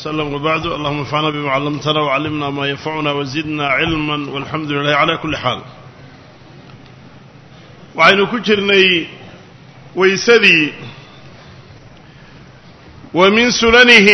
وسلم وبعد اللهم انفعنا بما علمتنا وعلمنا ما ينفعنا وزدنا علما والحمد لله على كل حال. وعين كجرني ويسدي ومن سننه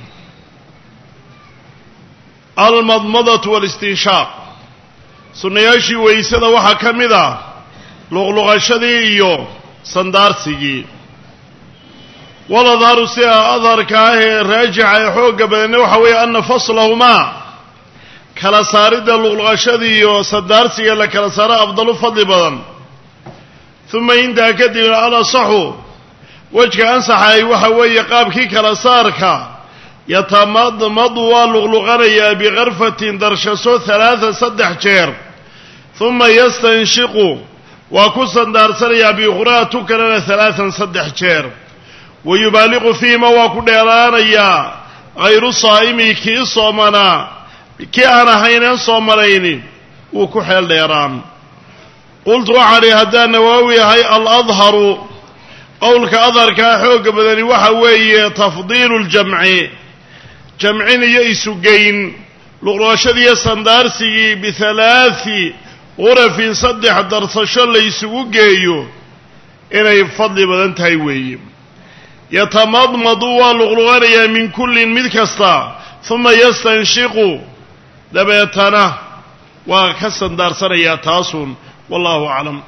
المضمضة والاستنشاق سنياشي ويسدا وحا كمدا لغلغشدي iyo sandaarsigii wala daru si adarka raajica xooga badan waxa weey an faslahuma kala saarida lugulqashadii iyo sandaarsiga la kala saaro afdalu fadli badan thumma inta kadib ala sahu wajka ansaxay waxa weey qaabkii kala saarka yatamadmad wa lugulqanaya bi gharfatin darshaso 3 jeer thumma yastanshiqu wa kusandaarsanaya bi khuraatu kalana 3 jeer ويبالغ فيما وكديرانيا غير صائم كي صومنا كي انا هينن صومرين وكحيل ديران قلت وحري هذا النووي هي الأظهر قولك أظهر كحوق بدني waxa weeye تفضيل الجمع جمعين يسجين لغراشدي سندارسي بثلاث غرف صدح درسشو ليسوغيو inay fadli badan tahay weeye يتمضمض ولغلغانيا من كل مذكستا ثم يستنشق دبيتنا وكسن دارسانيا تاسون والله أعلم.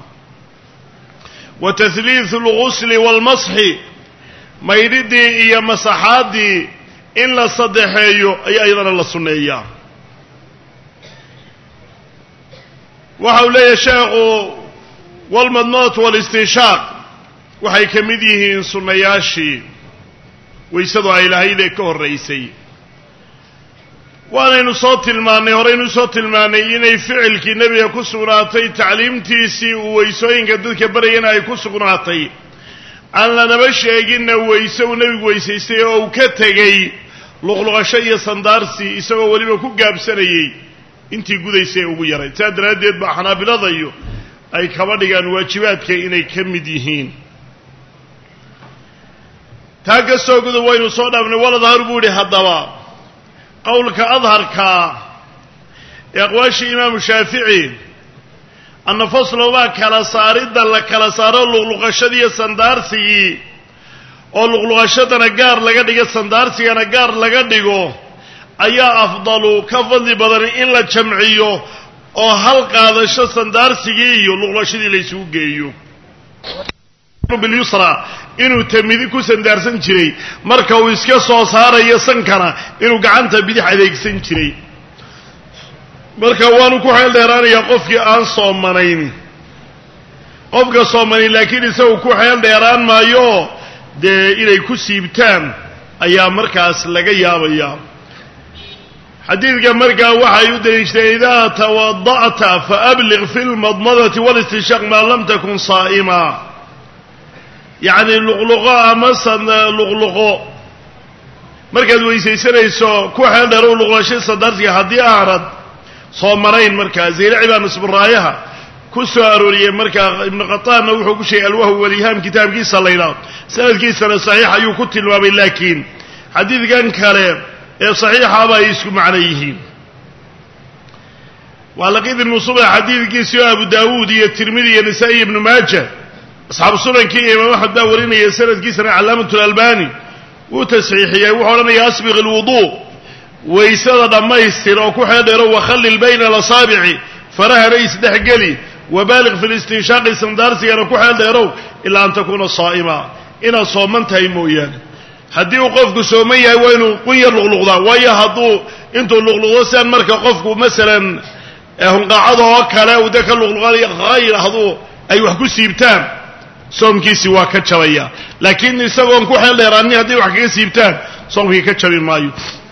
وتثليث الغسل والمسح ما يريدي إيا مسحادي إلا صدحيو أي أيضا للسنية وحولي شاق والمضمضة والاستنشاق waxay kamid yihiin sunnayaashii weysadu ay lahayd ee ka horeysay waanaynu soo tilmaanay inay ficilkii nabiga ku sugnaatay tacliimtiisii uu weysooyinka dadka barayana ay ku sugnaatay aan lanaba sheeginna weyse uu nabigu weysaystay oo uu ka tegey luqluqasho iyo sandaarsi isagoo weliba ku gaabsanayay intii gudaysay ugu yaray taa daraaddeed baa xanaabilada iyo ay kaba dhigaan waajibaadka inay ka mid yihiin تاجا سوقد وين صودنا ولا ظهر بودي هالضبا قولك أظهرك يقواش إمام الشافعي أن فصل ما كلا صارد الله كلا صار لغشدي السندارسي أو لغشدنا جار لقدي السندارسي أنا جار لقديجو أيا أفضل كفضل بدن إلا جمعيه أو حلق هذا الشيء السندارسي لغشدي ليسوقيه باليسرى inuu tamidi ku sandaarsan jiray marka uu iska soo saarayo sankana inuu gacanta bidix adeegsan jiray marka waanu ku xeel dheeraanaya qofkii aan soomanayn qofka soomanay laakiin isagu ku xeel dheeraan maayo inay ku siibtaan ayaa markaas laga yaabaya xadiidka markaa waxay u daliishay idaa tawada'ta fa abligh fil madmadati wal istinshaq ma lam takun saa'ima يعني لغلغة مثلا لغلغة مركز ويسيسريسو كوحل دارو لغلغة صدرتي هدي أعرض صومرين مركز زي لعبان نصب الرايها كسو أرورية مركز ابن قطان نوحو كشي الوهو والإيهام كتاب كيسا لينا سنة كيسا صحيحة يكتل الوابين لكن حديث كان كريم صحيحة ما يسكم عليه ولقيد النصوب حديث كيسو أبو داود الترمذي النسائي ابن ماجه أصحاب السنن كي إمام أحمد داورين يسند كيسنا علامة الألباني وتسعيحية وحولنا يسبغ الوضوء ويسند ما يستر وكحد يرو وخلل بين الأصابع فرها ريس دحقلي وبالغ في الاستنشاق سندارسي أنا كحد يرو إلا أن تكون صائمة إن صومنتها يمويان حدي وقفك سومية وينو قير لغلغضا ويا هدو انتو اللغلغضا سيان مركا قفكو مثلا هم قاعدوا وكلا ودك اللغلغضا غير هدو أي وحكو سيبتان soomkiisi waa ka jabaya laakiin isagoon ku xeel dheeraanay hadii wax kaga siibtaan soomkii ka jabi maayo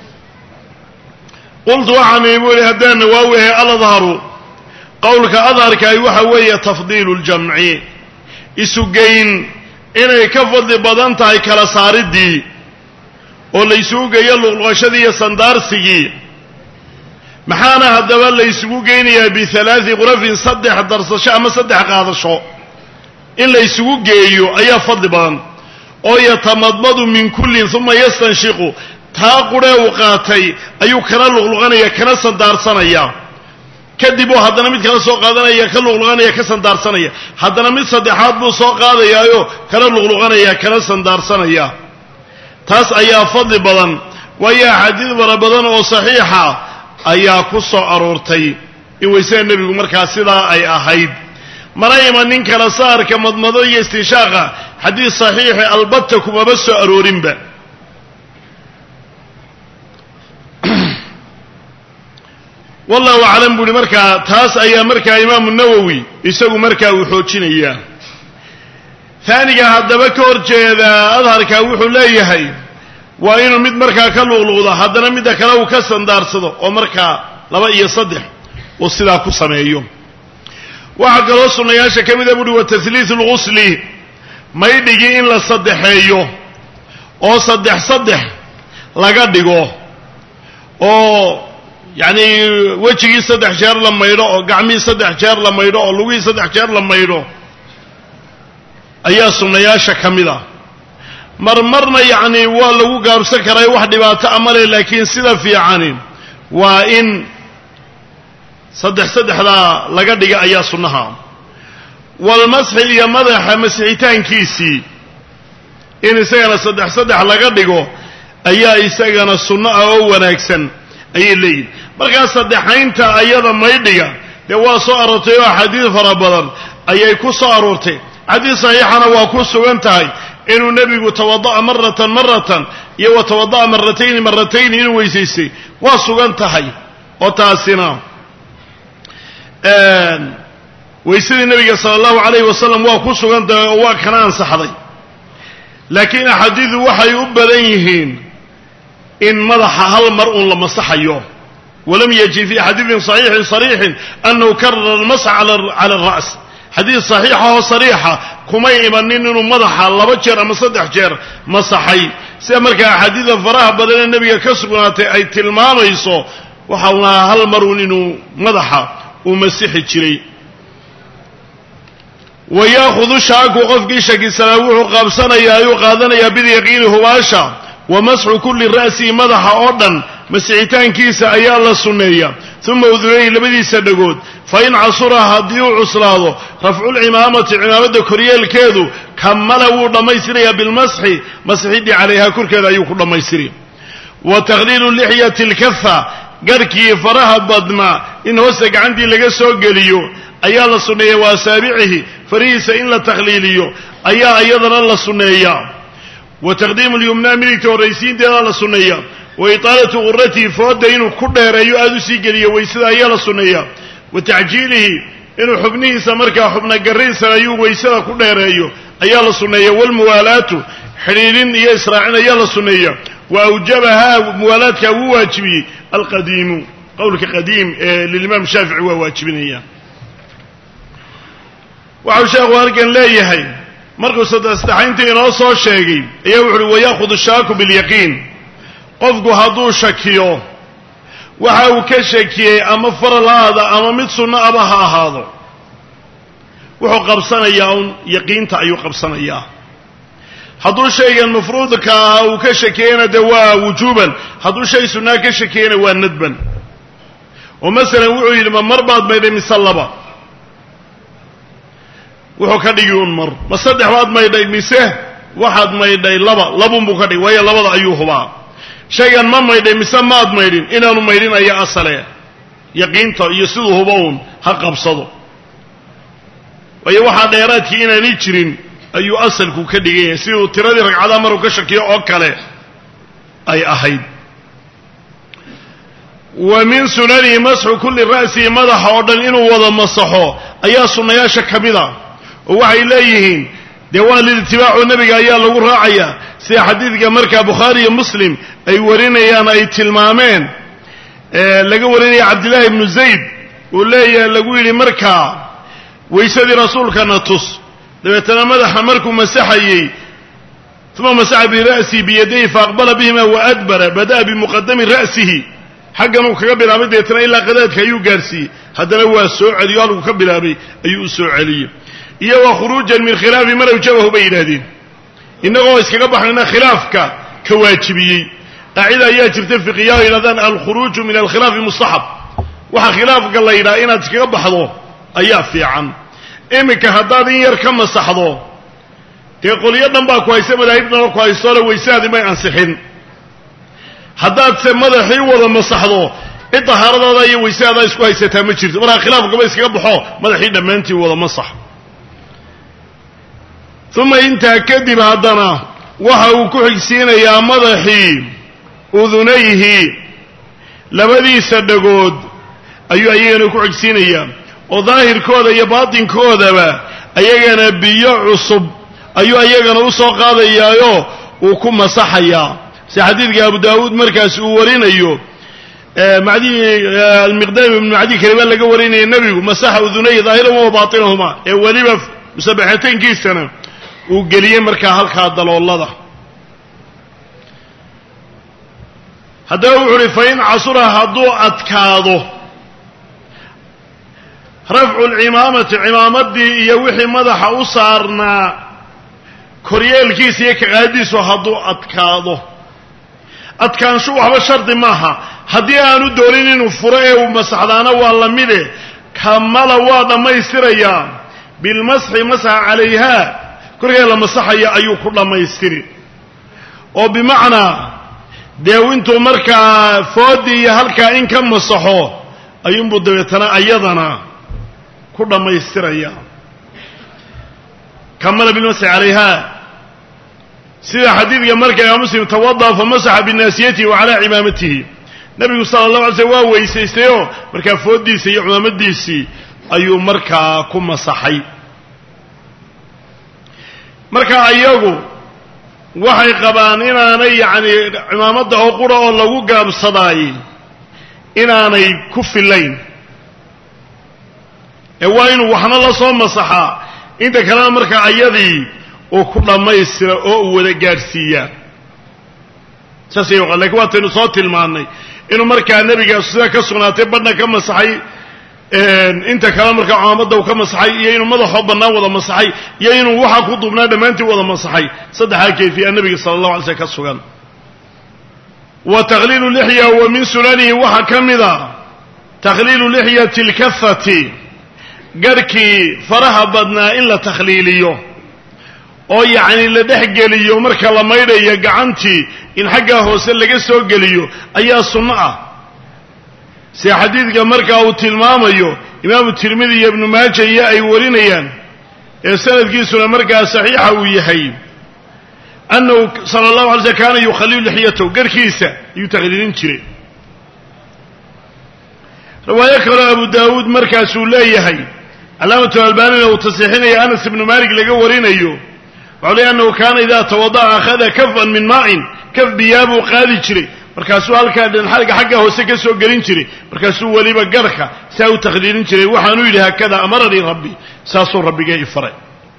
qultu waxaan iibulay hadana waa weey al-adharu qowlka adharka ay waxa weeye tafdiilu al-jam'i isugeyn inay ka fadli badan tahay kala saaridii oo la isugu geeyo luqluqashadii iyo sandaarsigii maxaana hadaba la isugu geynayaa bi 3 qurafin 3 darsasho ama 3 qaadasho in la isugu geeyo ayaa fadli badan oo yatamadmadu min kullin thumma yastanshiqu taa quree uu qaatay ayuu kana luqluqanaya kana sandaarsanaya kadib oo haddana mid kala soo qaadanaya ka luqluqanaya ka sandaarsanaya haddana mid saddexaad buu soo qaadayaayo kana luqluqanaya kana sandaarsanaya taas ayaa fadli badan waayo axaadiid fara badan oo saxiixa ayaa ku soo aroortay in weysada nebigu markaa sidaa ay ahayd mana iman nin kala saarka madmado iyo istinshaaqa xadiis saxiixi albatta kumaba soo aroorinba wallahu aclam buuhi markaa taas ayaa markaa imaamu nawowi isagu markaa uu xoojinayaa taaniga haddaba ka hor jeeda adharka wuxuu leeyahay waa inuu mid markaa ka luqluqdo haddana midda kale uu ka sandaarsado oo markaa 2 iyo 3 uu sidaa ku sameeyo waxaa kaloo sunnayaasha ka mida buuhi wa tahliith alghusli maydhigii in la saddexeeyo oo saddex laga dhigo oo yacni wejigii 3 jeer la maydho oo gacmihii 3 jeer la maydho oo lugihii 3 jeer la maydho ayaa sunnayaasha ka mid ah marmarna yacni waa lagu gaabsan karay wax dhibaato amale laakiin sida fiicani waa in saddexdaa laga dhiga ayaa sunnaha walmasxi iyo madaxa masixitaankiisii in isagana saddex laga dhigo ayaa isagana sunno ah oo wanaagsan ayay leeyihin markaa saddexaynta ayada maydhiga dee waa soo aroortay oo axaadiid fara badan ayay ku soo aroortay xadiid saxiixana waa ku sugan tahay inuu nebigu tawada'a maratan iyo wa tawada'a maratayn inuu weysaystay waa sugan tahay oo taasina weysadii nebiga sala allahu calayhi wasalam waa ku sugan tahay oo waa kana ansaxday laakiin axaadiidu waxay u badan yihiin in madaxa hal mar uun la masaxayo walam yaji fi xadiidin saxiixin sariixin annahu karara almasxa cala alra's xadiid saxiixa oo sariixa kumay imanin inuu madaxa 2 jeer ama 3 jeer masaxay sida markaa axaadiida faraha badan ee nebiga ka sugnaatay ay tilmaamayso waxauna hal mar uun inuu madaxa uu masixi jiray wayaahudu shaaku qofkii shakisanaa wuxuu qaabsanayaa ayuu qaadanayaa bilyaqiini hubaasha wamasxu kulli ra'sihi madaxa oo dhan masixitaankiisa ayaa la sunneeyaa uma udunayhi labadiisa dhagood fain casura haddii uu cuslaado rafculcimaamati cimaamadda koryeelkeedu kamala wuu dhammaystirayaa bilmasxi masxidii calayha korkeeda ayuu ku dhammaystiri wa takhliilu lixyati alkafa garhkii faraha badnaa in hoosta gacantii laga soo geliyo ayaa la sunneeya wa asaabicihi farihiisa in la takhliiliyo ayaa iyadana la sunneeyaa wa taqdiimu lyumnaa midigta horraysiinteeda la sunneeya wa itaalatu quratihi fooda inuu ku dheereeyo aada u sii geliyo weysada ayaa la sunneeya wa tacjiilihi inuu xubnihiisa markaa xubna garraysan ayuu weysada ku dheereeyo ayaa la sunneeya walmuwaalaatu xidhiidhin iyo israacin ayaa la sunneeya wa awjabahaa muwaalaadkaa wuu waajibiyey alqadiimu qowlka qadiim ee lilimaam shaafici waa waajibinaya waxau sheekhu halkan leeyahay markuu saddexaynta inoo soo sheegay ayaa wuxu uhi wayaahudu shaaku bilyaqiin qofku hadduu shakiyo waxa uu ka shakiyey ama faral ha ahaado ama mid sunno aba ha ahaado wuxuu qabsanayaa un yaqiinta ayuu qabsanayaa hadduu shaygan mafruudka ah uu ka shakiyeyna dee waa wujuuban hadduu shay sunnaa ka shakiyeyna waa nadban oo masalan wuxuu yidhi ma mar baad maydhay mise 2 wuxuu ka dhigi un mar ma 3 baad maydhay mise waxaad maydhay 2 labunbuu ka dhigi waayo 2 ayuu hubaa shaygan ma maydhay mise maad maydhin inaanu maydhin ayaa asale yaqiinta iyo siduu huba uun ha qabsado waayo waxaa dheeraadkii inaanay jirin ayuu asalku ka dhigan yahay siduu tiradii ragcadaha maruu ka shakiyo oo kale ay ahayd wa min sunanihi masxu kulli ra'sihi madaxa oo dhan inuu wada masaxo ayaa sunnayaasha ka mida oo waxay leeyihiin dee waa liditibaacu nebiga ayaa lagu raacayaa sida xadiidka markaa bukhaari iyo muslim ay warinayaan ay tilmaameen laga warinaya cabdillaahi ibnu zayd uu leeyahay lagu yidhi markaa weysadii rasuulkana tus dabeetana madaxa markuu masaxayey uma masaxa bira'sihi biyadayhi faaqbala bihima wa adbara bada'a bimuqadami ra'sihi xaggan uu kaga bilaabay deetana ilaa qadaadka ayuu gaarsiiyey haddana waa soo celiyo halkuu ka bilaabay ayuu u soo celiyey iyo wa khuruujan min khilaafi man awjabahu bay yidhaahdeen innagoo iskaga baxnayna khilaafka ka waajibiyey قاعدة يجب تفقياه إلى ذن الخروج من الخلاف مستحب وحا خلاف قال لي إذا إنا تكيب بحضو أيها في عن إمك هدادين يركم مستحضو يقول يدن با كويسة مدهيبنا كويسة ويسادي ما ينسحن هداد سمده حيوة مستحضو إنت هاردا ذا ويسادي كويسة تامتشيرت ولا خلاف قبل يسكيب بحو مدحين دمانتي ولا مصح ثم انت كذب هدنا وحاو كحيسين يا مدحي أذنيه لبدي صدقود أيها كحيسين يا وظاهر كودا يا باطن كودا أيها بيع عصب أيها أسوق هذا يا وكم مسحيا سحديث أبو داود مركز أورين معدي المقدام من معدي كلمة لقى ورين النبي مسح أذنيه ظاهرهما وباطنهما ولما مسبحتين كيسنا وقليين مركا هالكا الضلو الله ده هداو عرفين عصرها هدو أتكاضو رفع العمامة عمامة دي يوحي مدح أصارنا كوريال كيس يكغاديسو هدو أتكاضو أتكان شو وحبا شرط ماها هدي آنو دورين فرأي ومسحدانا والله ميده كمالا وادا ما يستريا بالمسح مسح عليها كوريال مسحيا أيو كل ما يستري وبمعنى داوينتو مركا فودي هلكا إن كان مسحو أيوم بدويتنا أيضنا كل ما يستريا كمل بالمسح عليها سيدة حديث مركا يا مسلم توضأ فمسح بالناسية وعلى عمامته نبي صلى الله عليه وسلم ويسيستيو مركا فودي سي عمامتي سي أيو مركا كم صحي مركا أيوغو waxay qabaan inaanay yaani cimaamada oo qura oo lagu gaabsaday inaanay ku filayn waa inuu waxna la soo masaxa inta kale marka ayadii oo ku dhameystira oo wada gaarsiiya saasay laakiin waa taynu soo tilmaanay inuu marka nabiga sida ka sugnaatay badna ka masaxay inta kale marka cimaamada uu ka masaxay iyo inuu madaxo banaan wada masaxay iyo inuu waxa ku dubnaa dhamaantii wada masaxay saddex kayfiya nabiga sallallahu alayhi wasallam ka sugan wa taqlilu lihya wa min sunanihi wa kamida taqlilu lihyati al-kaffati garki faraha badna in la takhliiliyo oo yaani la dhaxgeliyo marka la maydhayo gacantii in xagga hoose laga soo geliyo ayaa sunna ah si xadiidka marka uu tilmaamayo imaam tirmidhi iyo ibn maajah ay warinayaan ee sanadkiisuna marka saxiixa uu yahay annahu sallallahu alayhi wasallam kana yukhallilu lihiyatahu garkiisa yutakhliilin jiray riwaaya kale abu daawud markaas uu leeyahay alaamatu albani oo tasxiixinaya anas ibn malik laga warinayo wali annahu kana idha tawaddaa akhadha kafan min ma'in kaf biyabu qaadi jiray markaasuu halka dhinxalka xagga hoose ka soo galin jiray markaasuu waliba garka saa u takhliilin jiray waxaanu yidhi hakada amarani rabbi saasuu rabbiga i faray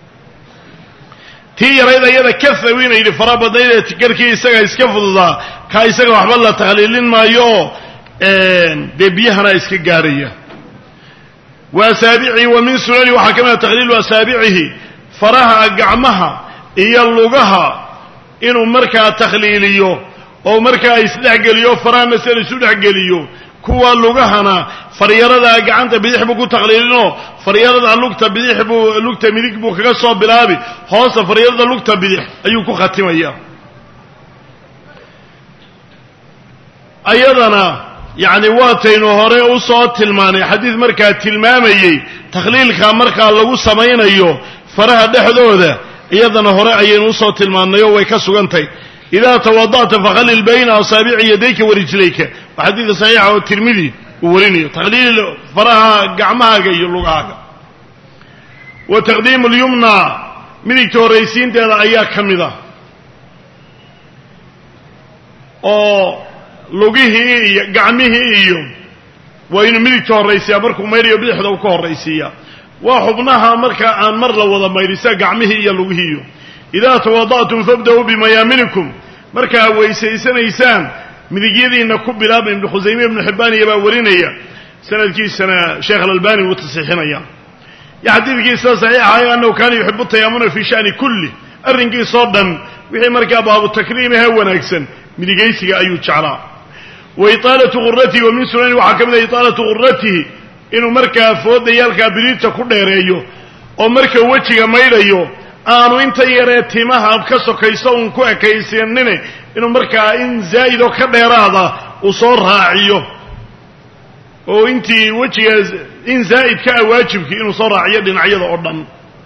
tii yarayda iyada kafawina yidhi fara badnayda garkii isaga iska fududaa ka isaga waxba la takhliilin maayo dee biyahana iska gaaraya wasaabici wa min sunani waxaa kamida takhliilu asaabicihi faraha gacmaha iyo lugaha inuu markaa takhliiliyo oo markaa isdhaxgeliyo faraana sida isu dhaxgeliyo kuwa lugahana fariyarada gacanta bidix buu ku takhliilino fariyarada lugta midig buu kaga soo bilaabi hoosta fariyarada lugta bidix ayuu ku khatimaya ayadana yaani waataynu hore u soo tilmaanay xadiis markaa tilmaamayay takhliilka markaa lagu samaynayo faraha dhexdooda iyadana hore ayaynu u soo tilmaanay oo way ka sugantay إذا توضأت فخلل بين أصابع يديك ورجليك وحديث صحيح الترمذي ووريني تخليل فرها قعمها يلقاها وتقديم اليمنى من التوريسين دي أياك كمذا أو لقيه قعمه إيوم وإن من التوريسية بركو ميريو بيحدى وكوه الرئيسية وحبناها مركا عن مرة وضا ميريسا قعمه إيا لقيه إذا توضأتم فابدأوا بميامنكم مركا ويسيسان إيسان مذيجيدي إن كب لاب ابن خزيمة ابن حباني يبا ورينيا سنة كيس سنة شيخ الألباني وتصحيحنا يحديث كيس صحيح أنه كان يحب التيامن في شأن كله الرنكي صدا وحي مركا باب التكريم هو نكسن midigaysiga ayuu jeclaa wa itaalatu ghurratihi wa min sunani waxaa ka mid ah itaalatu ghurratihi inuu markaa foodayaalkaa biriirta ku dheereeyo oo marka wejiga maydhayo aanu inta yaree timaha ka sokayso uun ku ekaysiinine inuu markaa in zaa'id oo ka dheeraada uu soo raaciyo oo intii wejiga in zaa'id ka ah waajibkii inuu soo raaciyo dhinacyada oo dhan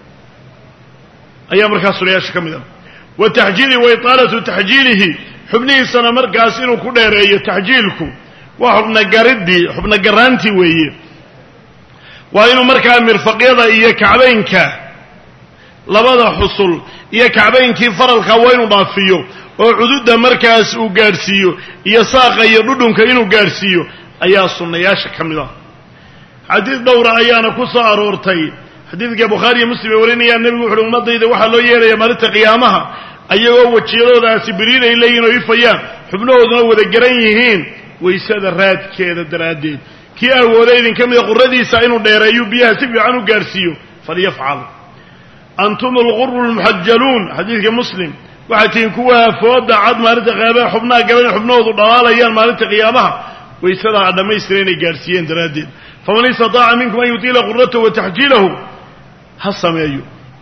ayaa markaa sunayaasha ka mid ah wa taxjiili wa itaalatu taxjiilihi xubnihiisana markaas inuu ku dheereeyo taxjiilku waa xubna garaantii weeye waa inuu markaa mirfaqyada iyo kacbaynka labada xusul iyo kacbaynkii faralka waa inuu dhaafiyo oo cududda markaas uu gaadhsiiyo iyo saaqa iyo dhudhunka inuu gaadhsiiyo ayaa sunnayaasha ka mid ah xadiid dhowra ayaana ku soo aroortay xadiidka bukhaari iyo muslim ay warinayaan nebigu wuxu uhi ummaddayda waxaa loo yeeraya maalinta qiyaamaha ayagoo wejiyadoodaasi biriir ay leeyihin oo ifayaan xubnahooduna wada garan yihiin waysada raadkeeda daraaddeed kii awooda idin ka mida qurradiisa inuu dheereeyo biyaha si fiican u gaadhsiiyo falyafcal antum alguru lmuxajaluun xadiidka muslim waxay tihiin kuwa fooda cad maalinta qiyaamaha xubnaha gaban xubnahoodu dhalaalayaan maalinta qiyaamaha waysada a dhammaystira inay gaadhsiiyeen daraaddeed faman istataaca minkum an yutiila qurratahu wa taxjiilahu ha sameeyo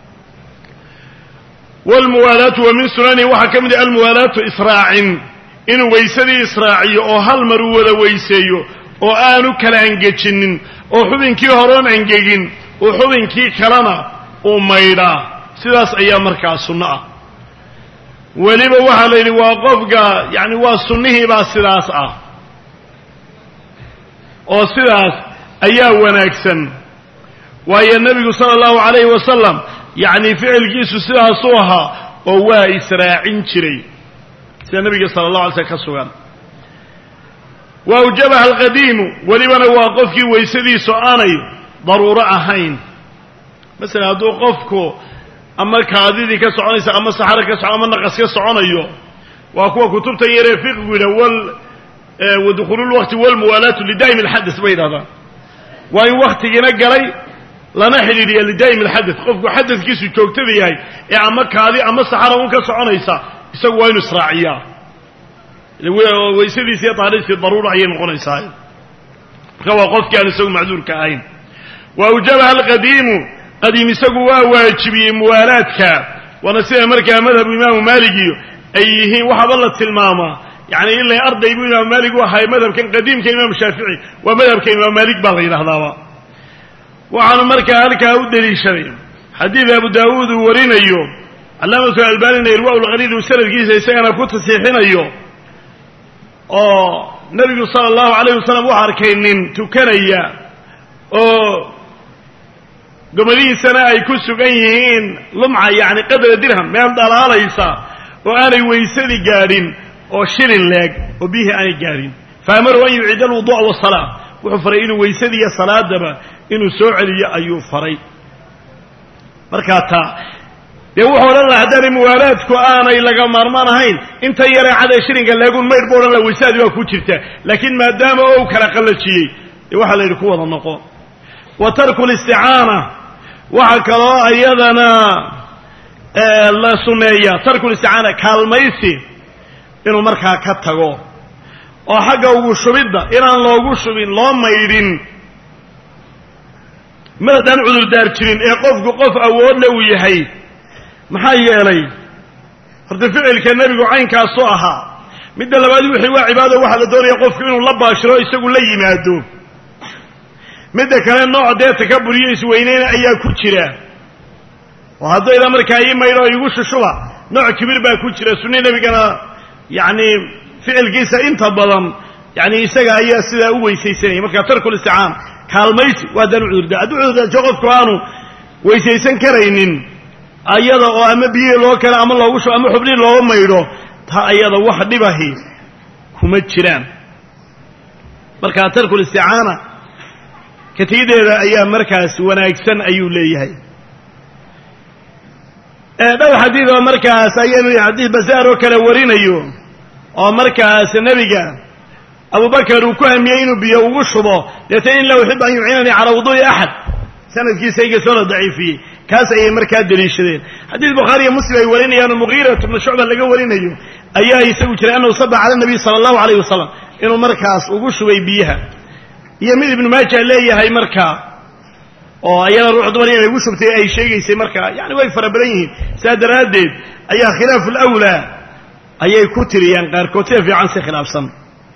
waalmuwaalaatu wa min sunanihi waxaa ka mid ah almuwaalaatu israacin inuu waysadii israaciyo oo hal mar uu wada weyseeyo oo aanu kala angejinin oo xubinkii horoon angegin oo xubinkii kalena uu maydhaa sidaas ayaa markaa sunno ah weliba waxaa la yidhi waa qofka yacni waa sunnihiibaa sidaas ah oo sidaas ayaa wanaagsan waayo nebigu sala allahu calayhi wasalam yacni ficilkiisu sidaasuu ahaa oo waa israacin jiray sida nebiga sala allahu alay slm ka sugan wa awjabaha alqadiimu welibana waa qofkii waysadiisu aanay daruuro ahayn masalan hadduu qofku ama kaadidii ka soconaysa ama saxaro ka ama naqas ka soconayo waa kuwa kutubtan yaree fiqigu yidha wadukhuulu lwaqti walmuwaalaatu lidaa'imi alxadas bay yidhahdaan waa in waktigiina galay lana xidhiidhiya lidaa'imi alxadas qofku xadadkiisu joogtada yahay ee ama kaadi ama saxara un ka soconaysa isagu waa inu israaciyaa waysadiisi iyo taariistii daruura ayay noqonaysaa marka waa qofkii aan isagu macduurka ahayn wa awjabaha alqadiimu qadiim isagu waa waajibiyey muwaalaadka waana sida markaa madhabu imaamu maaligiyo ay yihiin waxaaba la tilmaamaa yacni ilaa arday buu imaamu maalig u ahay madhabkan qadiimka imaamu shaafici waa madhabka imaamu maalik baa la yidhahdaaba waxaanu markaa halkaa u deliishaday xadiid abu daawuud uu warinayo calaamatu albaanina irwa lqaliil uu sanadkiisa isagana ku tasiixinayo oo nebigu sala allahu calayh wasalam wuxu arkay nin tukanaya oo gomadihiisana ay ku sugan yihiin lumca yacni qadra dirham meel dhalaalaysa oo aanay waysadii gaadhin oo shilin leeg oo biyihii aanay gaadhin faamaru an yuciida alwudu'a wasalaa wuxuu faray inuu waysadii iyo salaadaba inuu soo celiyo ayuu faray markaa taa dee wuxuu odhan laha haddaanay muwaalaadku aanay laga maarmaan ahayn inta yaree cadee shilinka leegun maydh buu odhan laha waysadii waa ku jirta laakiin maadaama ou kala qallajiyey dee waxaa la yidhi ku wada noqo wa tarku listicaana waxaa kaloo iyadana la sunneeya tarku listicaana kaalmaysi inuu markaa ka tago oo xagga ugu shubidda inaan loogu shubin loo maydhin maadaan cudurdaar jirin ee qofku qof awoodle uu yahay maxaa yeelay horta ficilka nebigu caynkaasuu ahaa midda labaad wixii waa cibaado waxaa la doonaya qofku inuu la baashiro isagu la yimaado midda kale nooc dee takaburiyo isweyneyna ayaa ku jira oo haddayda markaa ii maydho igu shushuba nooc kibir baa ku jira sunni nebigana yacni ficilkiisa inta badan yani isaga ayaa sidaa u weysaysanaya marka tarkul isticaam kaalmaysi waa daan cudurda hadduu cudurdaajo qofku aanu weysaysan karaynin ayada oo ama biyihii loo kale ama loogu shubo ama xubnihii looga maydho taa ayada wax dhibahi kuma jiraan marka tarkul isticaana katiideeda ayaa markaas wanaagsan ayuu leeyahay dhowr xadiid oo markaas ayanu xadiid basaar oo kale warinayo oo markaas nebiga abubakar uu ku hamiyey inuu biyo ugu shubo deetana in la uxibu an yuciinanii calaa wuduu'i axad sanadkiisa igasoo la daciifiyey kaas ayay markaa deliishadeen xadiid bukhaari iyo muslim ay warinayaanoo mugiirat bnu shucba laga warinayo ayaa isagu jiray annahu saba cala nabiy sala allahu calayh wasalam inuu markaas ugu shubay biyaha iyo mid ibnu maaja leeyahay markaa oo ayada ruux dumar inay ugu shubtay ay sheegaysay markaa yani way fara badan yihiin sidaa daraaddeed ayaa khilaafu lawlaa ayay ku tiriyaan qaarkood sida fiican si khilaafsan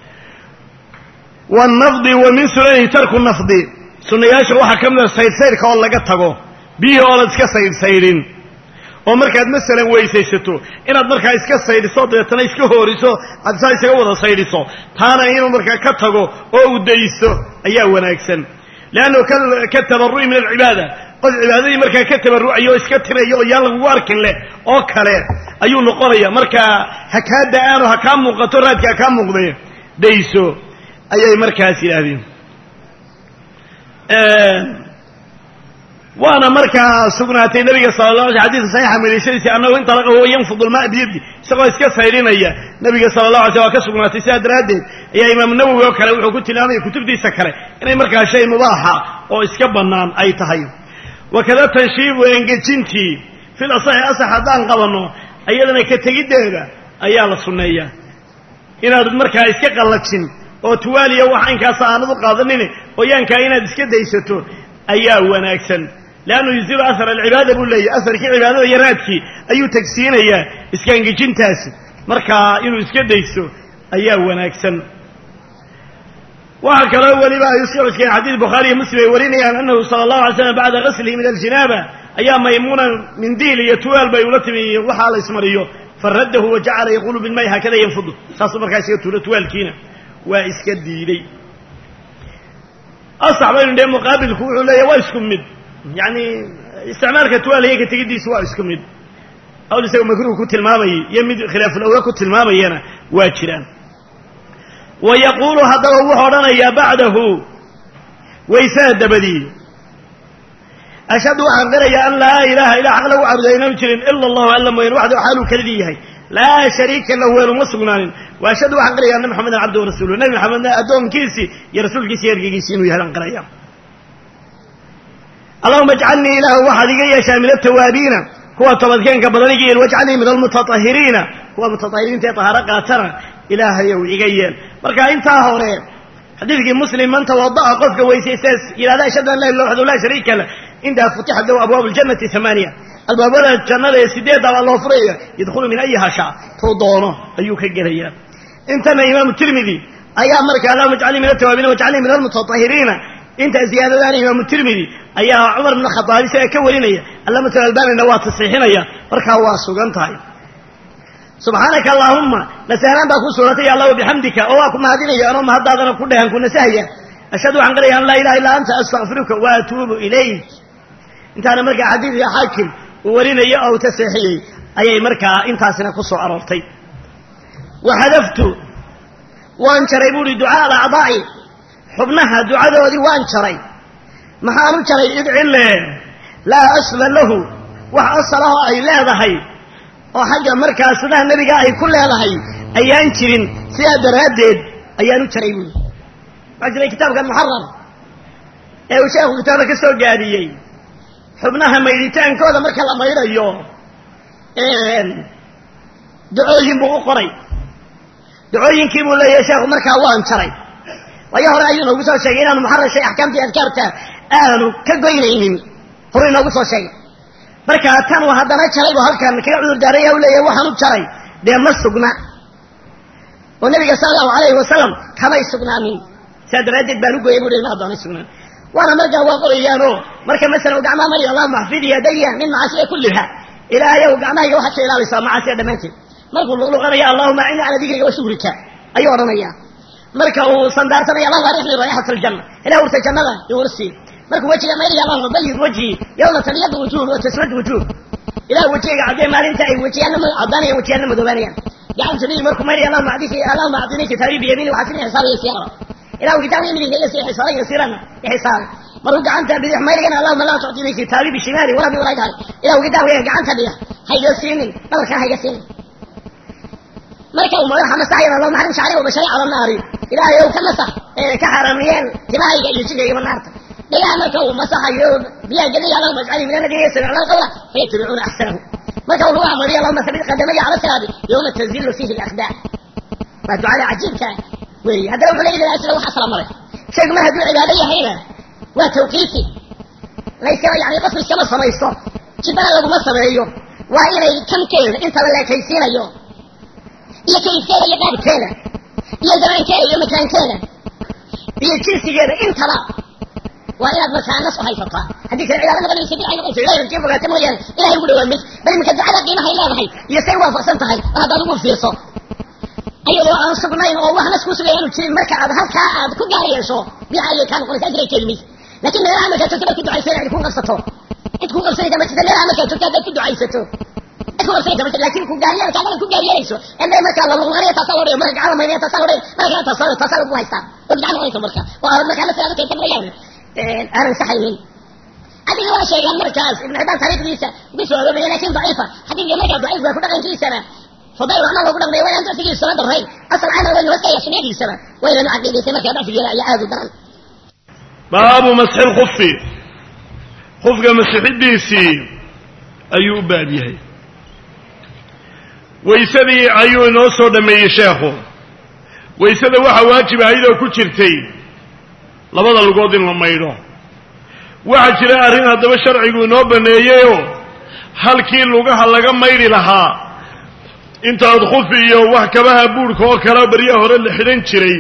wanafdi wa min sunanihi tarku nafdi sunnayaasha waxaa ka mid a saydhsaydhka oo laga tago biyihii oonad iska saydhsaydhin oo markaad masalan weysaysato inaad markaa iska saydhiso dabeetana iska hooriso aad saa isaga wada saydhiso taana inuu markaa ka tago oo u dayso ayaa wanaagsan leannahu ka tabarru'i min alcibaada qof cibaadadii markaa ka tabarrucayo oo iska tirayo oo yaan lagugu arkin leh oo kale ayuu noqonaya markaa ha kaa da-aan oo ha kaa muuqato raadka ha kaa muuqday dayso ayay markaas yidhaahdeen waana markaa sugnaatay nabiga sala la alay xadidka saxiixa maleeshadiisi annahu intalaqa huwa yanfudu almaa biyadi isagoo iska saydhinaya nabiga sala allahu alay slam waa ka sugnaatay sidaa daraaddeed ayaa imaamu nawowi oo kale wuxuu ku tilmaamaya kutubtiisa kale inay markaa shay mubaaxa oo iska bannaan ay tahay wakada tanshiibu engejintii fil asaxi asax haddaan qabanno iyadana ka tegiddeeda ayaa la sunneeyaa inaad markaa iska qallajin oo tuwaaliya wax inkaas aanad u qaadanin oo yaankaa inaad iska daysato ayaa wanaagsan leannu yusiibu ahar alcibaada buu leeyahy aharkii cibaadada iyo raadkii ayuu tagsiinayaa iska engejintaasi markaa inuu iska dayso ayaa wanaagsan waxaa kaloo weliba ay usii cuskeen xadiid bukhaari iyo muslim ay warinayaan annahu sala allahu alay slam bacda gaslihi min aljinaaba ayaa maymuuna mindiil iyo tuwaal bay ula timi waxaa la ismariyo faraddahu wajacala yaquulu bilmay haakada yanfudu saasuu markaa isaga tuuro tuwaalkiina waa iska diiday asax baynu dhee muqaabilku wuxuu leeyahy waa isku mid yani isticmaalka tuwaaliya ka tegiddiisu waa isku mid awl isaga makruuh ku tilmaamayay iyo mid khilaafulawla ku tilmaamayana waa jiraan wa yaquulu haddaba wuxuu odhanayaa bacdahu waysada dabadii ashhadu waxaan qirayaa an laa ilaaha ilaa xaq lagu caabudo inaanu jirin ila allahu alla mooyane waxdahu xaaluu kelidii yahay laa shariika lahu weeluma sugnaanin wa ashhadu waxaan qiraya anna maxamedan cabduhu rasuuluh nebi maxamedna addoonkiisii iyo rasuulkiisi iyo ergeygiisii inuu yahay baan qiraya allahuma ajcalnii ilaahu waxaad iga yeeshaa min altawaabiina kuwa toobadkeenka badaniga yeel wajcalnii min almutatahiriina kuwa mutatahiriinta ee tahaaro qaatana ilaahayow iga yeel marka intaa hore xadiidkii muslim man tawada'a qofka weysaystaas yidhahda ashhadu an laa ilaha waxdahu laa shariika lah intaa futixat lahu abwaabu ljannati amaaniya albaabada jannada ee sideedda baa loo furaya yadkhulu min ayiha shaa tuu doono ayuu ka gelayaa intana imaamu tirmidi ayaa marka allahuma ajcalnii min altawaabiina wajcalnii min almutatahiriina intaa ziyaadadaana imaamu tirmidi ayaa cumar bn khadaab isaga ka warinaya allamatul albanina waa tasxiixinaya markaa waa sugan tahay subxaanaka allaahumma nasahlaan baa ku suuratay ya allah bixamdika oo waa ku mahadinaya anoo mahaddaadana ku dhehan ku nasahaya ashhadu waxaan qiraya an laa ilaha illaa anta astakfiruka wa atuubu ilayk intaana markaa xadiidka xaakim uu warinaya oo uu tasxiixiyey ayay markaa intaasina ku soo aroortay wa hadaftu waan jaray buuhi ducaa alacdaa'i xubnaha ducadoodii waan jaray maxaan u jaray idcille laa asla lahu wax asalahoo ay leedahay oo xagga markaa sunaha nebiga ay ku leedahay ayaan jirin sidaa daraaddeed ayaan u jaray buuhi waxaa jiray kitaabkan muxarar ee uu sheekhu kitaaba ka soo gaadiyey xubnaha maydhitaankooda marka la maydhayo ducooyin buu u qoray ducooyinkii buu leeyahay sheekhu markaa waan jaray waayo hore ayuu noogu soo sheegay inaanu muxarar shay axkaamtii adkaarta aanu ka goynaynin hore inoogu soo sheegay marka tan uu haddana jaray buu halkan kaga cudur daaraya u leeyahay waxaan u jaray dee ma sugna oo nebiga sala allahu calayhi wasalam kamay sugnaanin sidaa daraaddeed baan u gooyay buu ma haddaanay sugnaan waana markaa waa qorayaanoo marka masalan u gacmaha mariyo allahuma axfid yadaya min macaasiya kulliha ilaahayow gacmahayga waxaad ka ilaalaysaa macaasiya dhammaanteed markuu luqluqanaya allahuma acini calaa dikrika wa shukrika ayuu odhanaya marka uu sandaarsanaya allahuma arixni raaixata aljanna ilah urta jannada iula sii markuu wejiga maydhaya allahuma bayid wajhi yawma tabyadu wujuh wa taswad wujuh ilah wejigayga caddee maalinta ay wejiyaana caddaanayaan wejiyaana madoobaanayaan gacanta midig markuu maydhaya allahuma acdinii kitaabii biyamiini waxaasini xisaabi yasiira ilahu kitaabka midiga iga sii xisaaban yasiirana ixisaabi markuu gacanta bidix maydhigana allahuma laa tuctinii kitaabii bishimaali walaa biwalaydhahay ilahu kitaabkayga gacanta dhiga hayga siinin dhabarkan hayga siinin marka uu madaxa masaxayana allahuma xarim shacri wa bashari cala naari ilaahay ow ka masax ka xaaraamiyeen timahayga iyo jigayga naarta dhagaha marka uu masaxayo biyaha gelaya allahuma ajcalnii min alladina yastamicuuna alqawla fayatabicuuna axsanahu ما كان الله عمري اللهم ثبت قدمي على صراطي يوم تنزل فيه الأخداع ما دعاء عجيب كان هذا لو حليل الأسئلة وحصل أمره شيء ما هدو العبادية هنا وتوقيتي ليس يعني قسم الشمس فما يصطر شبنا لو مصر أيوه وإلى كم كيل أنت ولا كيسين أيوه إيا كيسين إيا قاب كينا إيا زمان كينا إيا مكان كينا إيا كيسي كينا أنت لا وإلى مكان نصف هاي فقط هذيك العيال أنا بني سبيل عين قلت لا يمكن فقط تمويا إلى يقول ومس بل مكد على قيمة هاي لا هاي يسير وافقسنت هاي وهذا ضمن في صوت أيوه أنا صبنا إنه الله نسكو سبيل وتشيل مركع هذا كعاد كل جاري يسوع بيعي كان قلت أدري كلمة لكن لا عمك تكتب كده عيسى يكون قصته تكون قصته إذا ما تدل عمك تكتب كده عيسته تكون قصته بس لكن كل جاري كان كل جاري يسوع أما ما كان الله غير تصور ما كان ما يتصور ما كان تصور الله يستان وجعل الله يتمركز وأردنا كان مثلا كي تبريان أنا سحيمين هذه هو شيء المركز ابن عبان تاريخ ليسا بسوء لكن ضعيفة هذه المركز ضعيف وكل عن كيسنا فضيل عمله وكل عن ولا أنت تيجي الصلاة الرهين أصل عنه ولا وسع يسمع كيسنا وإلى نعدي ليسا كذا في يا آذو دان باب مسح الخف خفك مسح الديسي أيوب بابيه ويسدي أيوب نوصر دمي شيخه ويسدي waxa waajib ah idoo ku jirtay labada lugood in la mayro waxa jira arrin hadaba sharcigu inoo baneeyo halkii lugaha laga mayri lahaa inta khuf iyo wax kabaha buurka oo kala bariya hore la xidhan jiray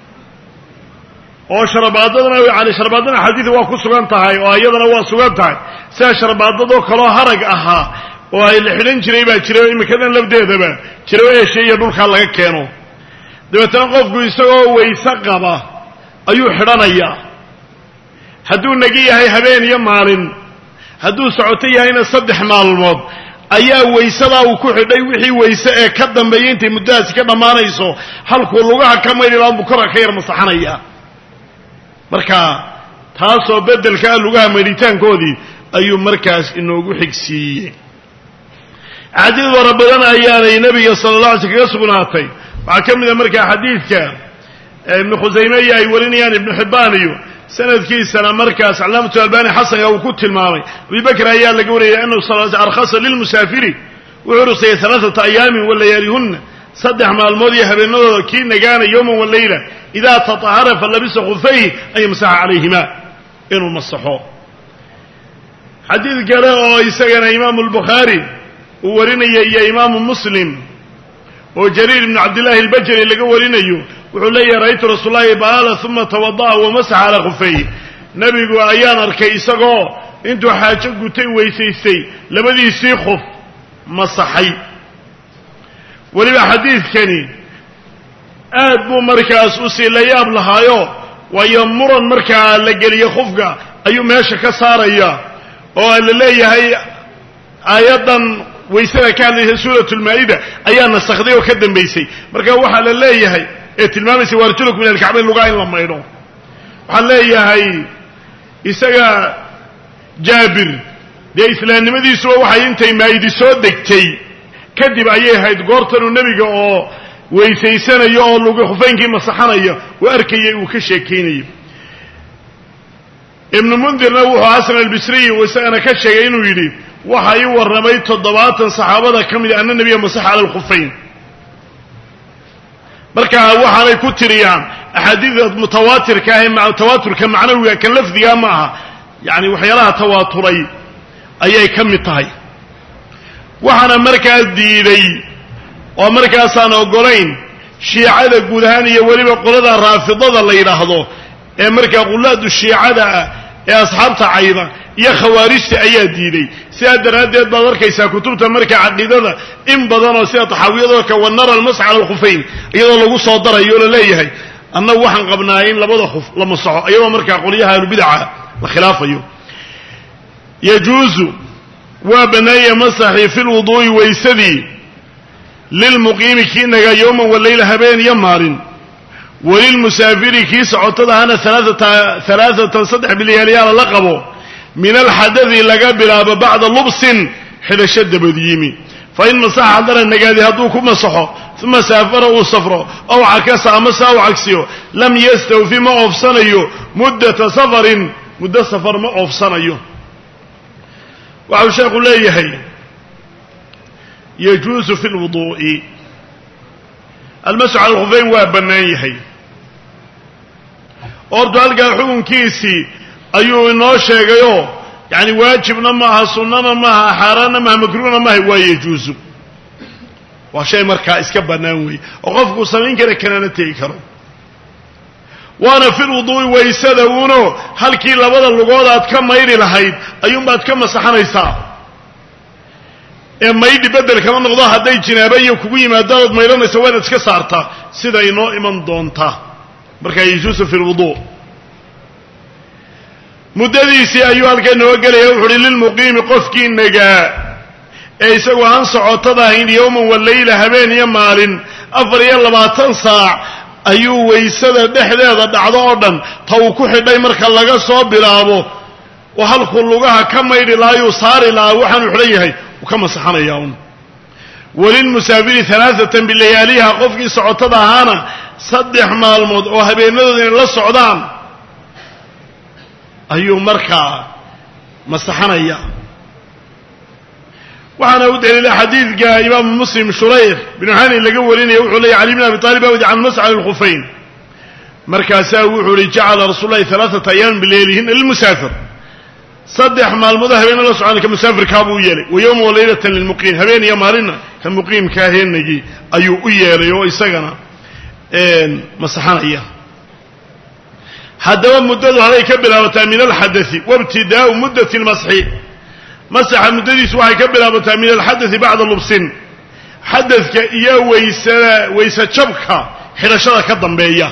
oo sharabaadadana yani sharabaadana xadiis waa ku sugan tahay oo ayadana waa sugan tahay sida sharabaadado kala harag ahaa oo ay la xidhan jiray baa jiray imikadan labdeedaba jiray ee shay dhulka laga keeno dabeetana qofku isagoo weysa qaba ayuu xidhanayaa hadduu nagi yahay habeen iyo maalin hadduu socoto yahayna 3 maalmood ayaa weysada uu ku xidhay wixii weyse ee ka dambeeyay intay muddadaasi ka dhamaanayso halkuu lugaha ka mayri lahaa bukara ka yar masaxanaya marka taasoo bedelka lugaha maydhitaankoodii ayuu markaas inoogu xigsiiyey xadiid warabadan ayaanay nabiga sallallahu alayhi wasallam kaga sugnaatay waxaa ka mid ah markaa xadiidka ibn khusayme ay warinayaan ibn xibbaan iyo sanadkiisana markaas calaamatu albani xasanka uu ku tilmaamay abu bakr ayaa laga wariyay inuu salaad arkhasa lil musaafiri wuxuu rusay 3 ayaamin wa layaalihunna 3 maalmood iyo habeenadooda kii nagaana yawman wa layla idaa tatahara falabisa khufayhi ay masaha calayhima inuu masaxo xadiid kale oo isagana imaam al-bukhari uu warinayay iyo imaam muslim oo jariir ibn abdullah al-bajali laga warinayo wuxuu leeyahay ra'aytu rasuulahay baala thumma tawaddaa wa masaha ala khufayhi nabigu ayaan arkay isagoo intuu xaajo gutay weysaystay labadiisii khuf masaxay waliba xadiidkani aad buu markaas u sii la yaab lahaayo waayo muran markaa la geliyo khufka ayuu meesha ka saaraya oo la leeyahay aayadan weysada ka hadlaysa suuratul maa'ida ayaa nasakhday oo ka dambeysay marka waxa la leeyahay ee tilmaamaysa warjuluk min al-ka'bayn lugaa in la maydho waxa leeyahay isaga jaabir de islaamnimadiisu waxay intay maayidi soo degtay kadib ayay ahayd goortan nabiga oo weysaysanayo oo lugu khufaynkii masaxanayo oo arkayay uu ka sheekeynayo ibn mundirna wuxuu hasan al-bisri wasana ka sheegay inuu yiri waxa ay waramay 70 saxaabada kamid ah anna nabiga masaxa ala al-khufayn marka waxaanay ku tiriyaan axaadiid mutawaatirka ah ma tawaaturka macnawiga kan lafdiga ma aha yani waxyaalaha tawaaturay ayay kamid tahay waxaana markaa diiday oo markaas aan ogolayn shiicada guud ahaan iyo waliba qolada raafidada la yiraahdo ee markaa qulaadu shiicada ee asxaabta cayda iyo khawaarijta ayaa diiday sidaa daraadeed baad arkaysaa kutubta markaa caqiidada in badan oo sida taxaawiyada ka wanara al-mas'a ala al-khufayn iyadoo lagu soo darayo la leeyahay annagu waxaan qabnaa in labada khuf la masaxo iyadoo markaa qoliyaha al-bid'a la khilaafayo yajuuzu wa banaya masahi fi al-wudu'i waysadi للمقيم كي نغا يوما والليلة هبين يمارين وللمسافر كي سعوتها أنا ثلاثة صدح باللياليال لقبه من الحدث لقبل بعد لبس حين شد بديمي فإن مساح حضر النقاذي هدوكم مسحه ثم سافره وصفره أو عكس أمسا أو عكسيه لم يستوفي ما أفصنيه مدة سفر ما أفصنيه وعو شاق الله يهي yajuusu fi lwuduu'i almasxu cala alkhuffayn waa bannaan yahay ordu halkaa xukunkiisii ayuu inoo sheegayoo yacni waajibna maaha sunnana maaha xaaraanna maaha makruuhna maaha waa yajuusu waa shay markaa iska bannaan weeye oo qofkuu samayn kara kanana tegi karo waana fi lwuduu'i waysada uno halkii labada lugood aad ka maydhi lahayd ayuunbaad ka masaxanaysaa ee maydhi bedel kama noqdo hadday jinaaba iyo kugu yimaado ood maydhanaysa waa inaad iska saartaa sida inoo iman doonta markaa yajuusu fi lwuduu' muddadiisii ayuu halkaa inoo gelaya wuxu uhi lilmuqiimi qofkii nagaa ee isagoo aan socotada ahayn yowman waleyla habeen iyo maalin 24 saac ayuu waysada dhexdeeda dhacdo oo dhan ta uu ku xidhay marka laga soo bilaabo oo halkuu lugaha ka maydhi lahaayuu saari lahaa waxaanu xidhan yahay uu ka masaxanayaa un walilmusaafiri 3 bilayaaliha qofkii socotada ahaana 3 maalmood oo habeenadooda inay la socdaan ayuu markaa masaxanaya waxaana u daliila xadiidka imaamu muslim shurayx binu hani laga warinaya wuxuu leeyay cali bn abi aalib awdi can masx cala alkhuffayn markaasaa wuxuu uhi jacala rasuul lahi 3 ayaamin bileylihina lilmusaafir 3 maalmoodo habeena la socona ka musaafirkaabuu u yeelay wa yowma walaylatan lilmuqiim habeen iyo maalinna ka muqiimkaa heenagii ayuu u yeelay oo isagana masaxanaya haddaba muddadu haday ka bilaabataa min alxadai wabtidaau muddati lmasxi masaxa muddadiisu waxay ka bilaabataa min alxadai bacda lubsin xadadka iyo wayse jabka xidhashada ka dambeeya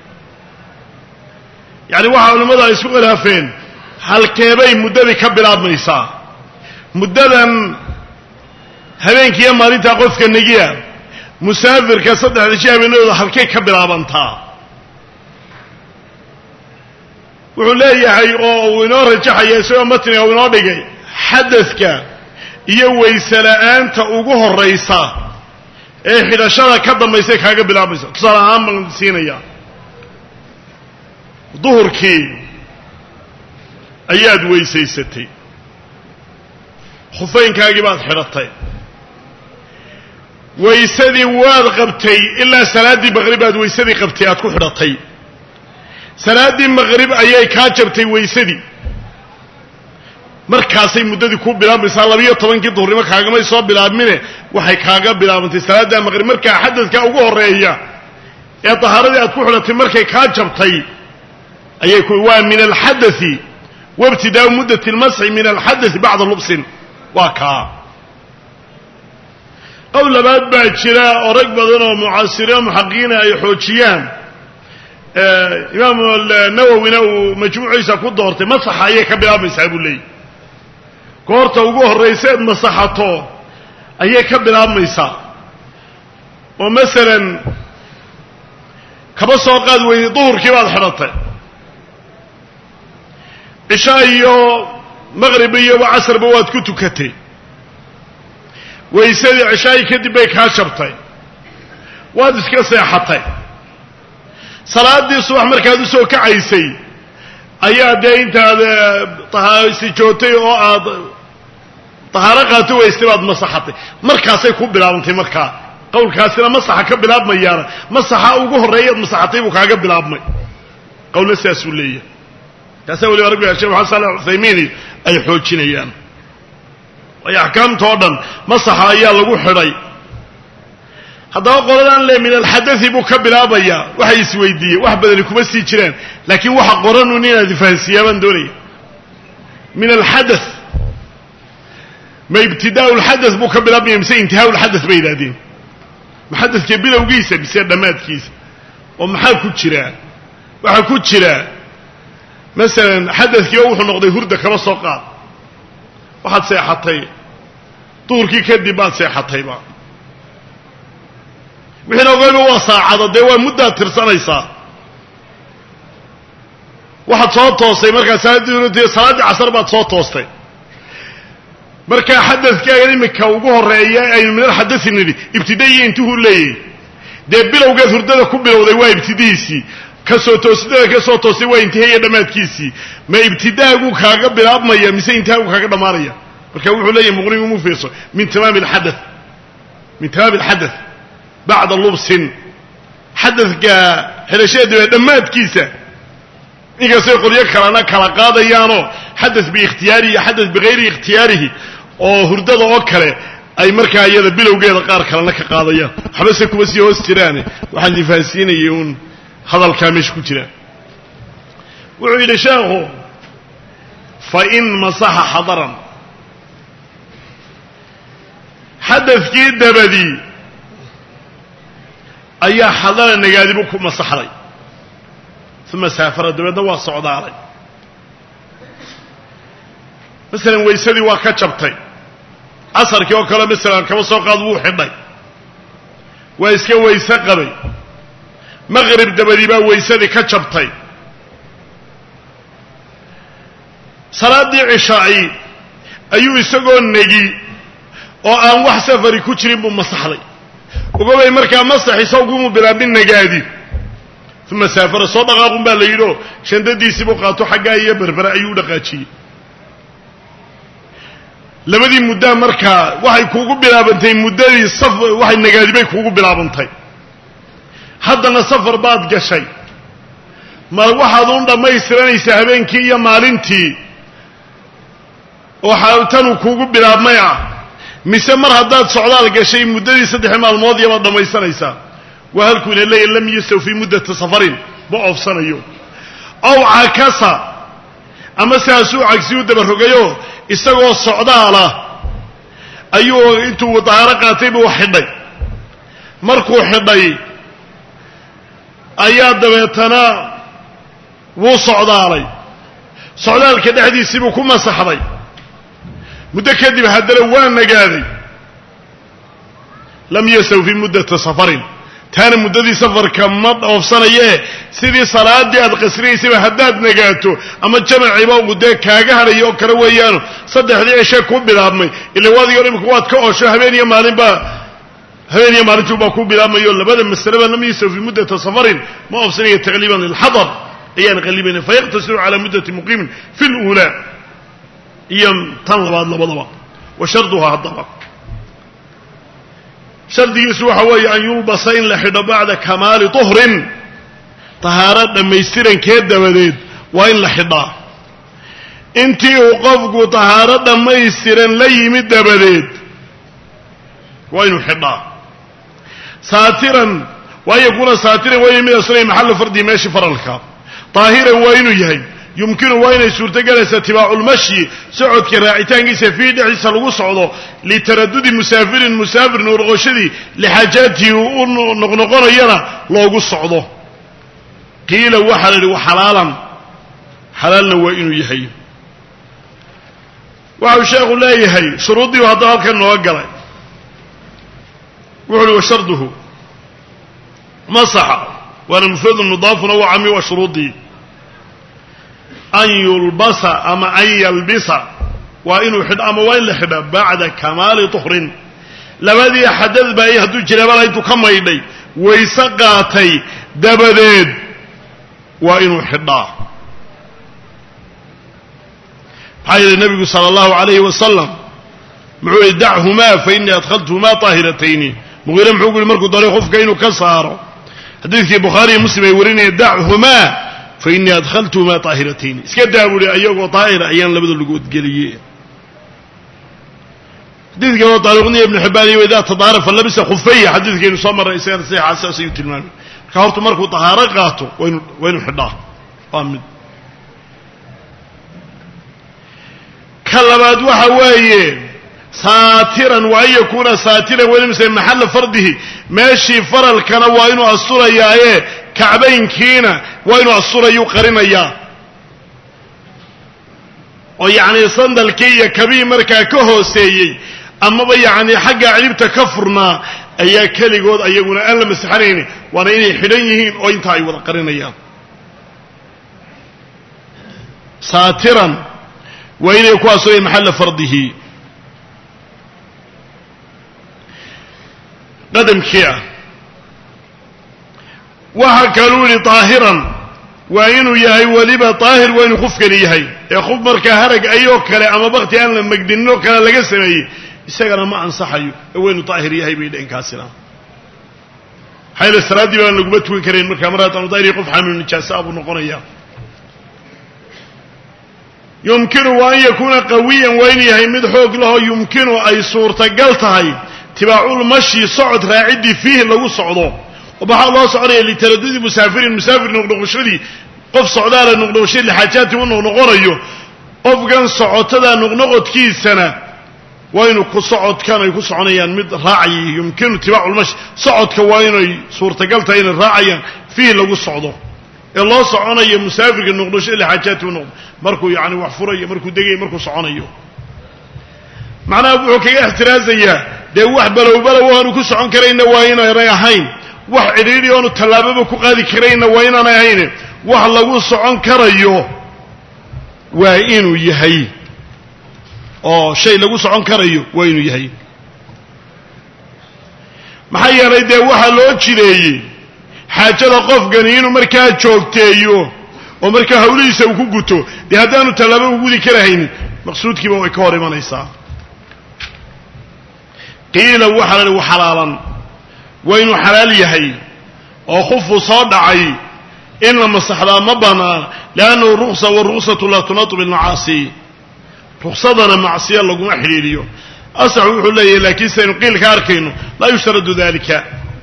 yacni waxaa culimmadu ay isku khilaafeen halkeebay muddadii ka bilaabmaysaa muddadan habeenkiiyo maalintaa qofka negiya musaafirka 3 cisho habeenadooda halkay ka bilaabantaa wuxuu leeyahay oo uu inoo rajaxaya isagoo matniga uu inoo dhigay xadadka iyo wayse la'aanta ugu horraysa ee xidhashada ka dambaysay kaaga bilaabaysa tusaale ahaan baan siinaya duhurkii ayaad weysaysatay khuffaynkaagii baad xidhatay waysadii waad qabtay ilaa salaaddii maqrib aad waysadii qabtay aad ku xidhatay salaaddii maqrib ayay kaa jabtay waysadii markaasay muddadii ku bilaabmaysaa 12kii duhurnimo kaagamay soo bilaabmine waxay kaaga bilaabantay salaadda maqrib markaa xadadka ugu horreeya ee tahaaradii aad ku xidhatay markay kaa jabtay ayay waa min alxadai wabtidaau muddati lmasxi min alxadai bacda lubsin waa kaa qowl labaad baa jira oo rag badan oo mucaasiriin muxaqiqiina ay xoojiyaan imaamu nawowina uu majmuuciisa ku doortay masaxa ayay ka bilaabmaysaa buu leeyay goorta ugu horrayseed masaxato ayay ka bilaabmaysaa oo masalan kaba soo qaad weyday duhurkii baad xidhatay cishaa iyo maqrib iyo casarba waad ku tukatay waysadii cishaayi kadib bay kaa jabtay waad iska seexatay salaaddii subax markaad u soo kacaysay ayaa dee intaad sijootay oo aad tahaaro qaato waystay baad masaxatay markaasay ku bilaabantay markaa qowlkaasina masaxa ka bilaabmayaana masaxa ugu horreeyaad masaxatay buu kaaga bilaabmay qowlna sidaasuu leeyahay kaasaa waliba rabbiga sheekh maxamed saalax uthaymiini ay xoojinayaan waayo axkaamta oo dhan masaxa ayaa lagu xidhay haddaba qoladaan le min alxadai buu ka bilaabayaa waxay isweydiiyeen wax badani kuma sii jiraan laakiin waxa qoranun inaad ifahansiiyaa baan doonaya min alxada ma ibtidaau lxada buu ka bilaabmaya mise intihaau lxada bay yidhahdeen ma xadadka bilowgiisa mise dhammaadkiisa oo maxaa ku jira waxaa ku jira masalan xadadkii oo wuxuu noqday hurda kaba soo qaad waxaad seexatay duhurkii kadib baad seexatayba wixiina ogayba waa saacado dee waa muddaad tirsanaysaa waxaad soo toostay markaa salaaddii casar baad soo toostay markaa xadadkaaga imika ugu horreeya aynu min alxadai nidhi ibtidaiyo intuhuu leeyahy dee bilowgeed hurdada ku bilowday waa ibtidihiisii kasoo toosidada ka soo toostay waa intihaiya dhammaadkiisii ma ibtidaaguu kaaga bilaabmaya mise intihaagu kaaga dhammaanaya marka wuxuu leeyahy muqnigu mu fiirso min tamaami alxada min tamaam alxadath bacda lubsin xadadka xidhashadeeda dhammaadkiisa inkastay qolyo kalena kala qaadayaanoo xadath biikhtiyaarihi iyo xadath bikayri ikhtiyaarihi oo hurdada oo kale ay markaa iyada bilowgeeda qaar kalena ka qaadayaan waxbase kuma sii hoos jiraane waxaan difaansiinayay uun hadalkaa meesha ku jira wuxuu yidhi sheekhu fain masaxa xadaran xadadkii dabadii ayaa xadara nagaadibu ku masaxday uma saafara dabeedna waa socdaalay masalan waysadii waa ka jabtay casarkii oo kale masalan kaba soo qaad wuu xidhay waa iska wayse qabay maqrib dabadii baa waysadii ka jabtay salaaddii cishaa'i ayuu isagoo negi oo aan wax safari ku jirin buu masaxday ogobay markaa masax isagumu bilaabin nagaadi uma saafara soo dhaqaaqun baa la yidhio shandadiisii buu qaato xaggaa iyo berbera ayuu u dhaqaajiyey labadii muddaa markaa waxay kuugu bilaabantay muddadii waxay nagaadi bay kuugu bilaabantay haddana safar baad gashay ma waxaad un dhammaystiranaysaa habeenkii iyo maalintii oo tanuu kuugu bilaabmay ah mise mar haddaad socdaal gashay muddadii 3 maalmood yabaad dhammaysanaysaa waa halkuu ina leeyahy lam yustaw fii muddati safarin ma oofsanayo aw cakasa ama sidaasuu cagsi u dabarogayo isagoo socdaalah ayuu intuu dahaaro qaatay buu xidhay markuu xidhay ayaa dabeetana wuu socdaalay socdaalka dhexdiisii buu ku masaxday muddo kadib haddana waa nagaaday lam yasaw fii muddati safarin taana muddadii safarka ma oofsanayee sidii salaaddii aad qasrinaysayba haddaad nagaato ama jamaciiba uu dee kaaga hadhayo oo kale weeyaano 3dii cishe ku bilaabmay ila waadigo imika waad ka oosho habeen iyo maalintii baa ku bilaabmayo labada masaleba lam yasaw fii muddati safarin ma oofsanaya taqliiban lilxadar ayaan qalibanay fayaqtasiru calaa muddati muqiimin fi luulaa iyo tan labaad labadaba wa sharduhaa haddaba shardigiisu waxa weeye an yulbasa in la xidho bacda kamaali tuhrin tahaaro dhammaystirankeed dabadeed waa in la xidhaa intii uu qofku tahaaro dhammaystiran la yimid dabadeed waa inuu xidhaa saatiran waa yakuna saatiran waa inuu mid asunay maxallu fardihi meeshii faralka daahiran waa inuu yahay yumkinu waa inay suurtogelaysaa tibaaculmashyi socodka raacitaankiisa fii dhexdiisa lagu socdo litaradudi musaafirin musaafir noqnoqoshadii lixaajaatihi u noqnoqonayana loogu socdo qiila waxaa la yidhi wa xalaalan xalaalna waa inuu yahay waxau sheekhu leeyahay shuruuddii haddaba halkan nooga galay wuxu uhi wa sharduhu masaxa waana mufradun mudaafuna wa cami wa shuruuddii an yulbasa ama an yalbisa waa inuu xidho ama waa in la xidha bacda kamaali tuhrin labadii xadad baa hadduu jinaabala intuu ka maydhay wayse qaatay dabadeed waa inuu xidhaa maxaa yeelay nebigu sala allahu alayhi wasalam muxuu yihi dachumaa fa innii adkhaltuhumaa طaahiratayni muqiire muxuu ku yihi markuu doonay qofka inuu ka saaro xadiidkii bukhaari iyo muslim ay warinayeen dachumaa fa innii adkhaltuhumaa طaahiratayni iska daa buuhi ayagoo daahira ayaan labada lugood geliyey xadiidka oo taariikhniya ibnu xibbaan iyo idaa tadaara falabisa khufayya xadiidkaynu soo marray isagana saxiixa saas ayuu tilmaamay marka horta markuu tahaaro qaato waa inuu xidhaa waa mid ka labaad waxa weeye saatiran wa an yakuuna saatiran welimise maxalla fardihi meeshii faralkana waa inuu asturayaaye kacbaynkiina waa inuu asturayuu qarinayaa oo yacni sandalkii iyo kabii markaa ka hooseeyey amaba yacni xagga ciribta ka furnaa ayaa keligood ayaguna aan la masaxanayni waana inay xidhan yihiin oo intaa ay wada qarinayaan saatiran waa inay ku asturayaan maxalla fardihi qadamkii ah waxaa kaluu yidhi daahiran waa inuu yahay weliba daahir waa inuu qofkani yahay ee qof markaa harag ayoo kale ama bakti aan la megdinin oo kale laga sameeyey isagana ma ansaxayo ee waynu daahir yahay bay dheen kaasina hayla salaadii baan laguma tukan kareen marka mar haddaan daahir qof xanuun nijaasa abu noqonaya yumkinu wa an yakuna qawiyan wa in yahay mid xoog laho yumkinu ay suurtagal tahay tibaacul mashi socod raacidi fihi lagu socdo waxa loo soconaya litaradudi musaafirin musaafir noqnoqoshadii qof socdaala noqnoqoshadii xaajaati uu noqonayo qofkan socotada noqnoqodkiisana waa inuu ku socodkan ay ku soconayaan mid raacay yumkinu tibaacul mashi socodka waa inay suurtagal tahay in raacayaan fihi lagu socdo ee loo soconayo musaafirka noqnoqoshadii xaajaati uu noqdo markuu yaani wax furayo markuu degay markuu soconayo macnaha wuxuu kaga ixtiraasayaa dee wax balowbalow aanu ku socon karayna waa inaanay ahayn wax cidhiidhi oonu tallaababa ku qaadi karayna waa inaanay ahayn wax lagu socon karayo waa inuu yahay oo shay lagu socon karayo waa inuu yahay maxaa yeelay dee waxaa loo jireeyey xaajada qofkani inuu markaa joogteeyo oo markaa hawlihiisa uu ku guto dee haddaanu tallaabo u gudi karahaynin maqsuudkiiba way ka hor imanaysaa qiila waxaa la xalaalan waa inuu xalaal yahay oo khufu soo dhacay in la masaxdaa ma banaan liannahu ruqsa waruqsatu laa tunatu bilmacaasi ruqsadana macsiya laguma xidhiiriyo asaxu wuxuu leeyahay laakiin saynu qiil ka arkayno laa yushtaradu dalika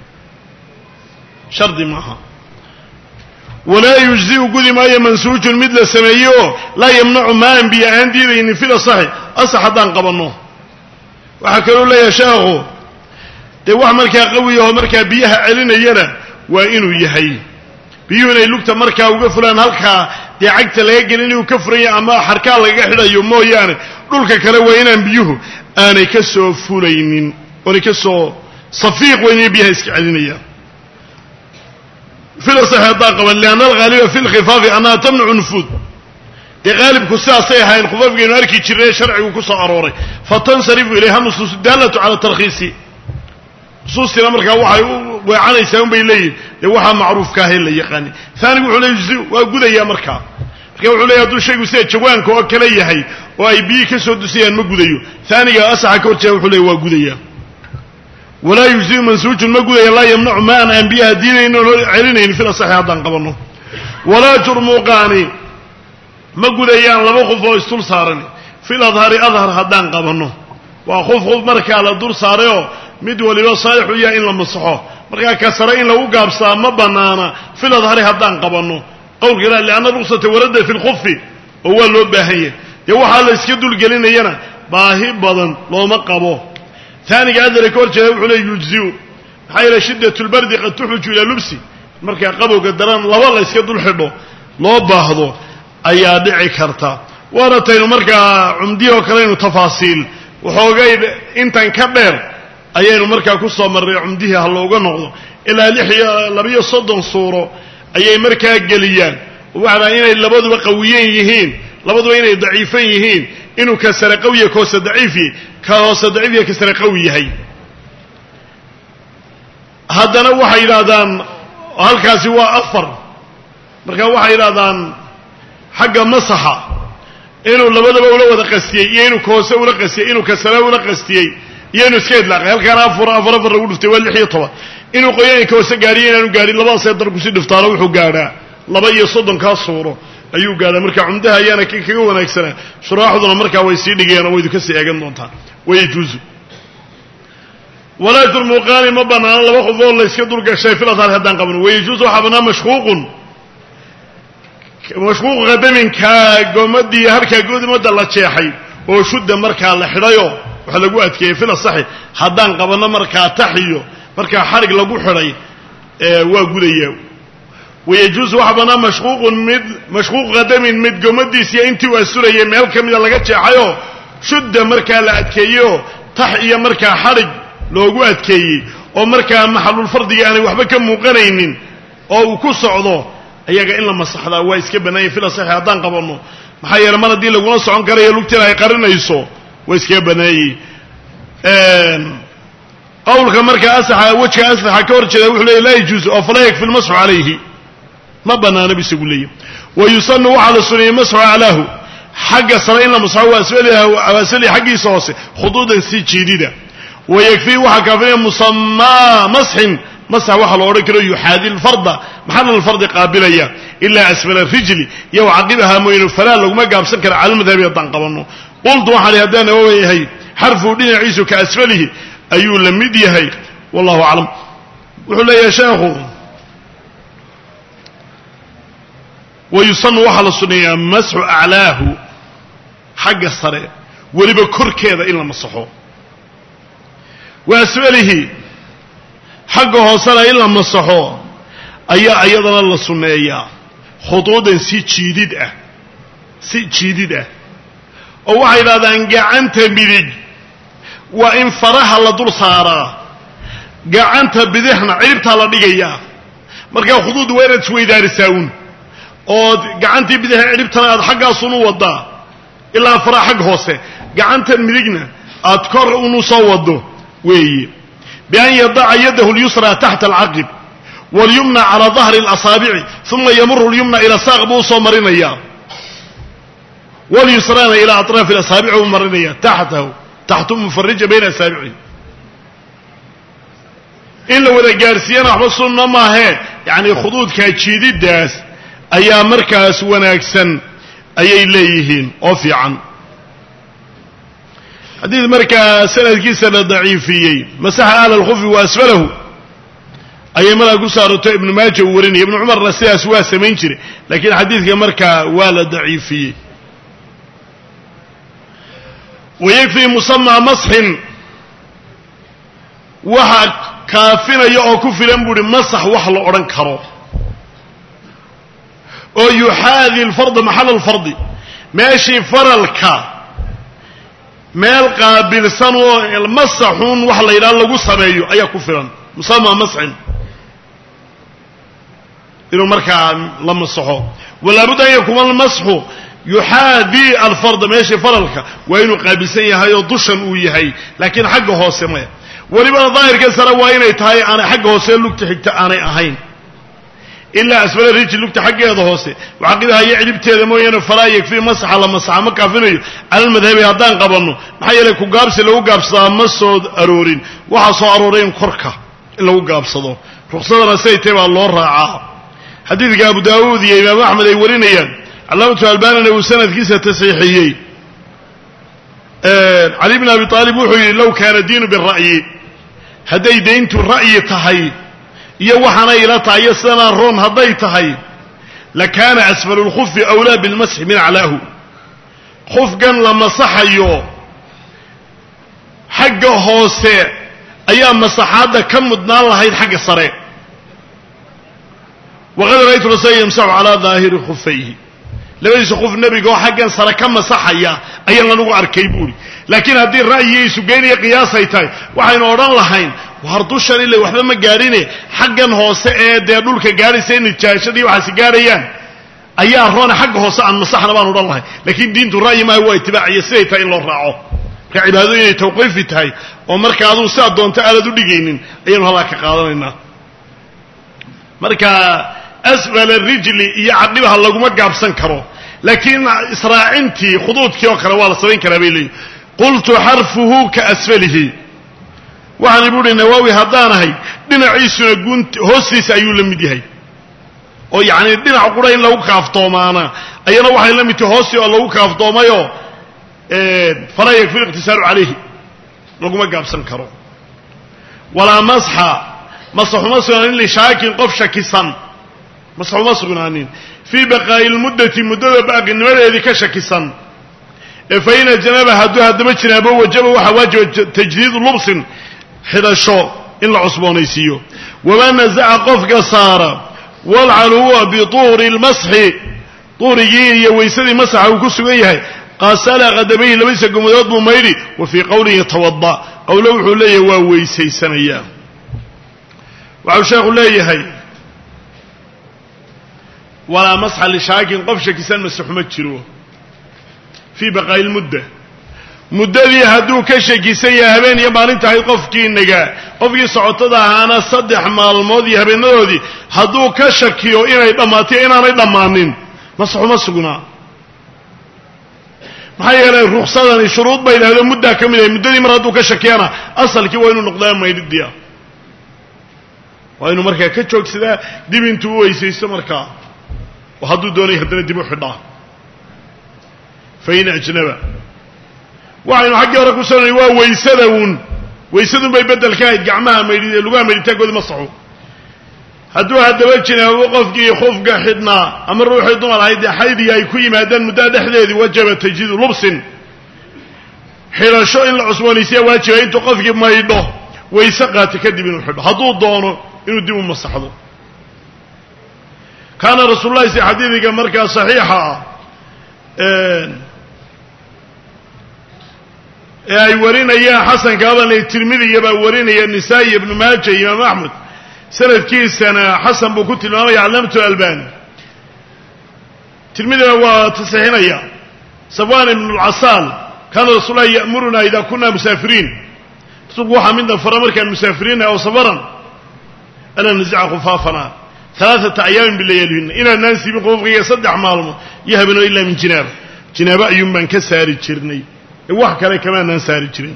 shardi maaha walaa yujziu gudi maayo mansuujun mid la sameeyo laa yamnacu maan biyo aan diidaynin fil asaxi asax haddaan qabanno waxaa kaloo leeyahay sheekhu dee wax markaa qawiyaho markaa biyaha celinayana waa inuu yahay biyuhu inay lugta markaa uga fulaan halkaa dee cagta laga gelin inuu ka furanya ama xarkaa lagaga xidhayo mooyaane dhulka kale waa inaan biyuhu aanay ka soo fulaynin oonay ka soo safiiq waa inay biyaha iska celinayaan fil asaxi haddaan qaban lianna alghaaliba fi lkhifaafi annaha tamnacu nufuud dee qaalibku sidaasay ahayn khufafkaynu arki jirnay sharcigu ku soo arooray fatansarifu ilayha nusuus daalatu cala tarkhiisi nusuustina markaa waxay u weecanaysaa un bay leeyihin dee waxaa macruufka ahee la yaqaani aanigu wuxuu leey juzi waa gudayaa markaa wuxuu leeyahy hadduu shaygu sida jawaanka oo kale yahay oo ay biyii ka soo dusayaan ma gudayo aaniga asaxa ka horjeeda wuxuu leey waa gudayaa walaa yujziu mansuujun ma gudaya laa yamnacu ma aan biyaha diinayno oo celinaynin fil asaxi haddaan qabanno walaa jurmuuqaani ma gudayaan laba qof oo isdul saaran fil adhari adhar haddaan qabanno waa qof markaa la dul saarayoo mid waliba saalixu yahay in la masaxo markaa ka sare in lagu gaabsaa ma banaana fil adhari haddaan qabanno qowlka ilaah lianna ruqsata warada fi lkhufi oo waa loo baahan yahay dee waxaa la iska dulgelinayana baahi badan looma qabo aaniga adara ka horjeeda wuxuu leey yujziu maxaa yeele shiddat lbardi qad tuxuju ilaa lubsi markaa qabowga daran laba la yska dul xidho loo baahdo ayaa dhici karta waana taynu markaa cumdiyoo kaleynu tafaasiil waxoogay intan ka dheer ayaynu markaa ku soo marray cumdihii ha looga noqdo ilaa 230 suuro ayay markaa geliyaan waxaa inay labaduba qawiyan yihiin labaduba inay daciifan yihiin inuu ka sare qawiya ka hoose daciifi ka hoose daciifiya ka sare qawi yahay haddana waxay yidhaahdaan halkaasi waa afar marka waxay yidhaahdaan xagga masaxa inuu labadaba ula wada qastiyey iyo inuu ka hoose ula qastiyey inuu ka sare ula qastiyey iyo inuu iska idlaaqay halkaana afar lagu dhuftay waa 16 inuu qoyaan ka hoose gaariyo inaanu gaarin labadaas dar ku sii dhiftaano wuxuu gaadhaa 32 ka suuro ayuu gaadaa marka cumdaha ayaana kaga wanaagsanaa shuraaxduna markaa way sii dhigeen oo way ka sii eegan doontaan way juzu walaa jurmuuqaani ma banaana laba qof oo la iska dulgashay fil adhar haddaan qabno way juzu waxaa banaan mashquuq qadaminka gomadii harkaa goodimada la jeexay oo shudda markaa la xidhayo waxa lagu adkeeyey fil asaxi haddaan qabanno markaa taxiyo markaa xarig lagu xidhay waa gudaya wayajuusu waxa banaan mashquuq qadamin mid gomadiisiyo intii uu asurayay meel ka mida laga jeexayoo shudda markaa la adkeeyeyo tax iyo markaa xarig loogu adkeeyey oo markaa maxalulfardiga aanay waxba ka muuqanaynin oo uu ku socdo ayaga in la masaxdaa waa iska bannaanyay fil asaxi haddaan qabanno maxaa yeele mar haddii lagula socon karayo lugtina ay qarinayso waa iskaga bannaanyey qowlka markaa asaxa wejka asaxa ka hor jeeda wuxuu leeyay laa yajuusu oo falaa yakfi lmasxu calayhi ma bannaana bu isagu leeyahy wa yusanu waxaa la suneeyey masxu aclaahu xagga sare in la masaxo waasfalihi xaggiisa hoose khuduudan si jiidida wayakfii waxaa kaafinaya musamaa masxin masax waxaa loo odhan karo yuxaadi lfarda maxalla alfardi qaabilaya ilaa asfala rijli iyo caqibaha mooyane falaa laguma gaabsan kara cala madhabi haddaan qabanno qultu waxaan haddaan nawowi yahay xarfuu dhinaciisu ka asfalihi ayuu la mid yahay wallahu aclam wuxuu leeyahay sheekhu wayusanu waxaa la sunneeyaa masxu aclaahu xagga sare weliba korkeeda in la masaxo wa asfalihi xagga hoosena in la masaxo ayaa iyadana la sunneeyaa khuduudan si jiidid ah oo waxay yidhahdaan gacanta midig waa in faraha la dul saaraa gacanta bidixna ciribtaa la dhigayaa markaa khuduud waa inaad isweydaarisaa uun ood gacantii bidixa ciribtana aad xaggaasun u wadaa ilaa faraha xagga hoose gacanta midigna aad kor unu soo wado weeye bian yadaca yadahu lyusra taxta alcaqib walyumna calaa dahri اlasaabici uma yamuru lyumna ila saaq buu usoo marinayaa walyusraana ilaa aطraafi asaabici buu marinaya taxtu mufarija bayna asaabici in la wada gaarsiiyana waxba sunna maahee yani khuduudkaa jiididaas ayaa markaas wanaagsan ayay leeyihiin oo fiican xadiid markaa sanadkiisa la daciifiyey masaxa ahla alkhufi wa asfalahu ayay markaa ku saarato ibnu maaja uu warinaya ibnu cumarna sidaas waa samayn jiray laakiin xadiidka markaa waa la daciifiyey wayakfii musamaa masxin waxa kaafinaya oo ku filan buuhi masax wax la odhan karo oo yuxaadi alfarda maxalla alfardi meeshii faralka meel qaabilsan oo masaxuun wax la yidhaha lagu sameeyo ayaa ku filan musamaa masxin inuu markaa la masaxo walaabudda an yakuuna almasxu yuxaadi alfarda meeshii faralka waa inuu qaabilsan yahay oo dushan uu yahay laakiin xagga hoose maya welibana daahirka sare waa inay tahay aanay xagga hoose lugta xigta aanay ahayn ilaa asfala rijli lugta xaggeeda hoose caqibaha iyo cidhibteeda mooyaane falaa yakfii masaxa la masaxa ma kaafinayo cala almadhabi haddaan qabanno maxaa yeelay ku gaabsi lagu gaabsadaa ma soo aroorin waxaa soo arooray in korka in lagu gaabsado ruqsadana siday tahay baa loo raacaa xadiidka abu daawuud iyo imaam axmed ay warinayaan calaamatu albanina uu sanadkiisa tasxiixiyey cali bn abi aalib wuxuu yidhi low kaana diinu bira'yi hadday dayntu ra'yi tahay iyo waxaanay ila tahay iyo sidanaan roon hadday tahay lakaana asfalu lkhufi awlaa bilmasxi min aclaahu khufkan la masaxayo xagga hoose ayaa masaxaadda ka mudnaan lahayd xagga sare waqad ra'aytu rasuula yamsaxu calaa daahiri khufayhi labadiisa qof nebiga oo xaggan sare ka masaxaya ayaan lanugu arkay buuri laakiin haddii ra'yigiisu geynaya qiyaasay tahay waxaynu odhan lahayn war dushan ila waxba ma gaadhine xaggan hoose ee dee dhulka gaadhaysa nijaashadii waxaasi gaadhayaan ayaa roone xagga hoose aan masaxna baan odhan lahay laakiin diintu ra'yi maaha waa itibaaciyo siday tahay in loo raaco marka cibaadadu inay tawqiifi tahay oo marka aduu sidaad doonto aadad u dhigaynin ayaynu halkaa ka qaadanaynaa marka asfala rijli iyo cadhibaha laguma gaabsan karo laakiin israacintii khuduudkii oo kale waa la samayn karaa bay leeyihin qultu xarfuhu ka asfalihi waxaan ibu uhi nawaawi haddaanahay dhinaciisuna hoostiisa ayuu la mid yahay oo yacni dhinac qura in lagu kaaftoomaana ayana waxay la mid tahay hoostii oo lagu kaaftoomayoo falaa yakfi liqtisaaru calayhi laguma gaabsan karo walaa masxa masaxuma sugnaanin lishaakin qof shakisan masaxuma sugnaanin fii baqaa'i lmuddati muddada baaqinimadeedii ka shakisan fain janaba hadduu haddaba jinaabo wajaba waxaa waajiba tajdiidu lubsin xidhasho in la cusboonaysiiyo waman nazaca qofka saara walcal huwa bituuri lmasxi tuurigii iyo weysadii masaxa uu ku sugan yahay qasala qadamayhi labadiisa gomadood buu maydhi wa fii qowlihi yatawada qowlo wuxuu leeyahay waa weysaysanayaa waxau sheekhu leeyahay walaa masxa lishaakin qof shakisan masaxuma jiro fii baqaa'i lmudda muddadii hadduu ka shakisan yahay habeen iyo maalinta ahayd qofkii socotada ahaana 3 maalmood iyo habeenadoodii hadduu ka shakiyo inay dhammaatay inaanay dhammaanin masaxuma sugnaa maxaa yeelay ruqsadani shuruud bay idhahdo muddaa ka mid ahay muddadii mar hadduu ka shakiyana asalkii waa inuu noqdaa maydhidiya waa inuu markaa ka joogsadaa dib intuu u weysaysto markaa oo hadduu doonay haddana dib u xidhaa fain ajnaba waxaynu xaggii hore ku soonay waa waysada uun waysadun bay bedel ka ahayd gacmaha maydhi lugaha maydhitaankooda masaxo hadduu haddaba jinaabo qofkii khufka xidhnaa ama ruuxii dumar ahayd dee xaydii ay ku yimaadaan muddada dhexdeedii wajaba tajdiidu lubsin xidhasho in la cusboonaysiya waajiba intuu qofkii maydho wayse qaata kadib inuu xidho hadduu doono inuu dib u masaxdo kaana rasuululahi si xadiidiga markaa saxiixa ah ee ay warinayaan xasanka adanle tirmidiya baa warinaya nisaa'i ibnu maaja imaam axmed sanadkiisana xasan buu ku tilmaamaya calaamatu albani tirmidina waa tasixinaya safwan ibn alcasaal kaana rasuulullahi ya'muruna idaa kunna musaafiriin rasuulku waxaa midna fara markaan musaafiriina aw safaran ana nazica khufaafana alaaata ayaamin bilayaalihina inaanaan siibin qufkiga 3 maalmood iyo habeno ilaa min jinaaba ayuun baan ka saari jirnay wax kale kamaanaan saari jirin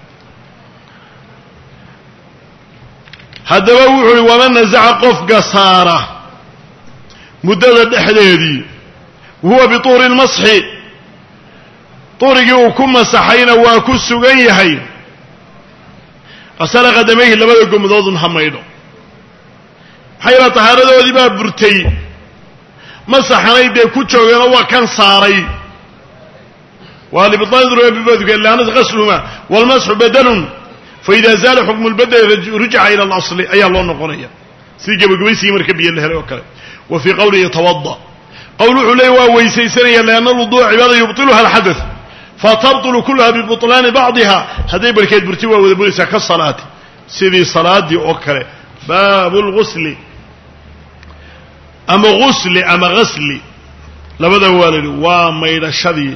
haddaba wuxuu uhi waman nasaca qofka saara muddada dhexdeedii wahuwa bituuri lmasxi tuurigii uu ku masaxayna waa ku sugan yahay qasala qadamayhi labada gomadoodun ha maydho maxaa yaela tahaaradoodii baa burtay masaxanay dee ku joogeenoo waa kan saaray waa libطaanidrubabibadka qasluhuma wاlmasxu badalun faida zaala xukmu lbadel rujica ila اlasli ayaa loo noqonaya sidii gebagabaysigii marka biyo la helay oo kale wa fii qowli yatawada qowl wuxuu leeya waa weysaysanaya lianna alwuduuca cibaada yubطiluha alxadaث fatabطulu kulaha bibطlaani bacdiha hadday barkeed burti waa wada buraysaa ka salaati sidii salaadii oo kale baabu lgusli ama gusli ama gasli labada waa la yidhi waa maydhashadii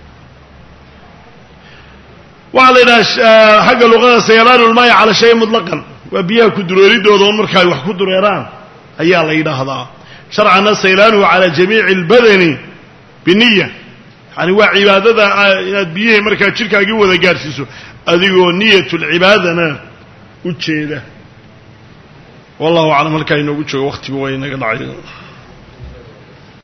waxaa la yidhaha xagga luqada sayalaanu lmaaya cala shay mutlaqan waa biyaha ku dureeridooda on marka ay wax ku dureeraan ayaa la yidhaahdaa sharcana saylaanuhu cala jamiici اlbadani biniya yani waa cibaadada inaad biyihii markaa jidhkaagii wada gaadhsiiso adigoo niyat lcibaadana u jeeda wallahu aclam halkaa inoogu joogo waqtigu waa inaga dhacay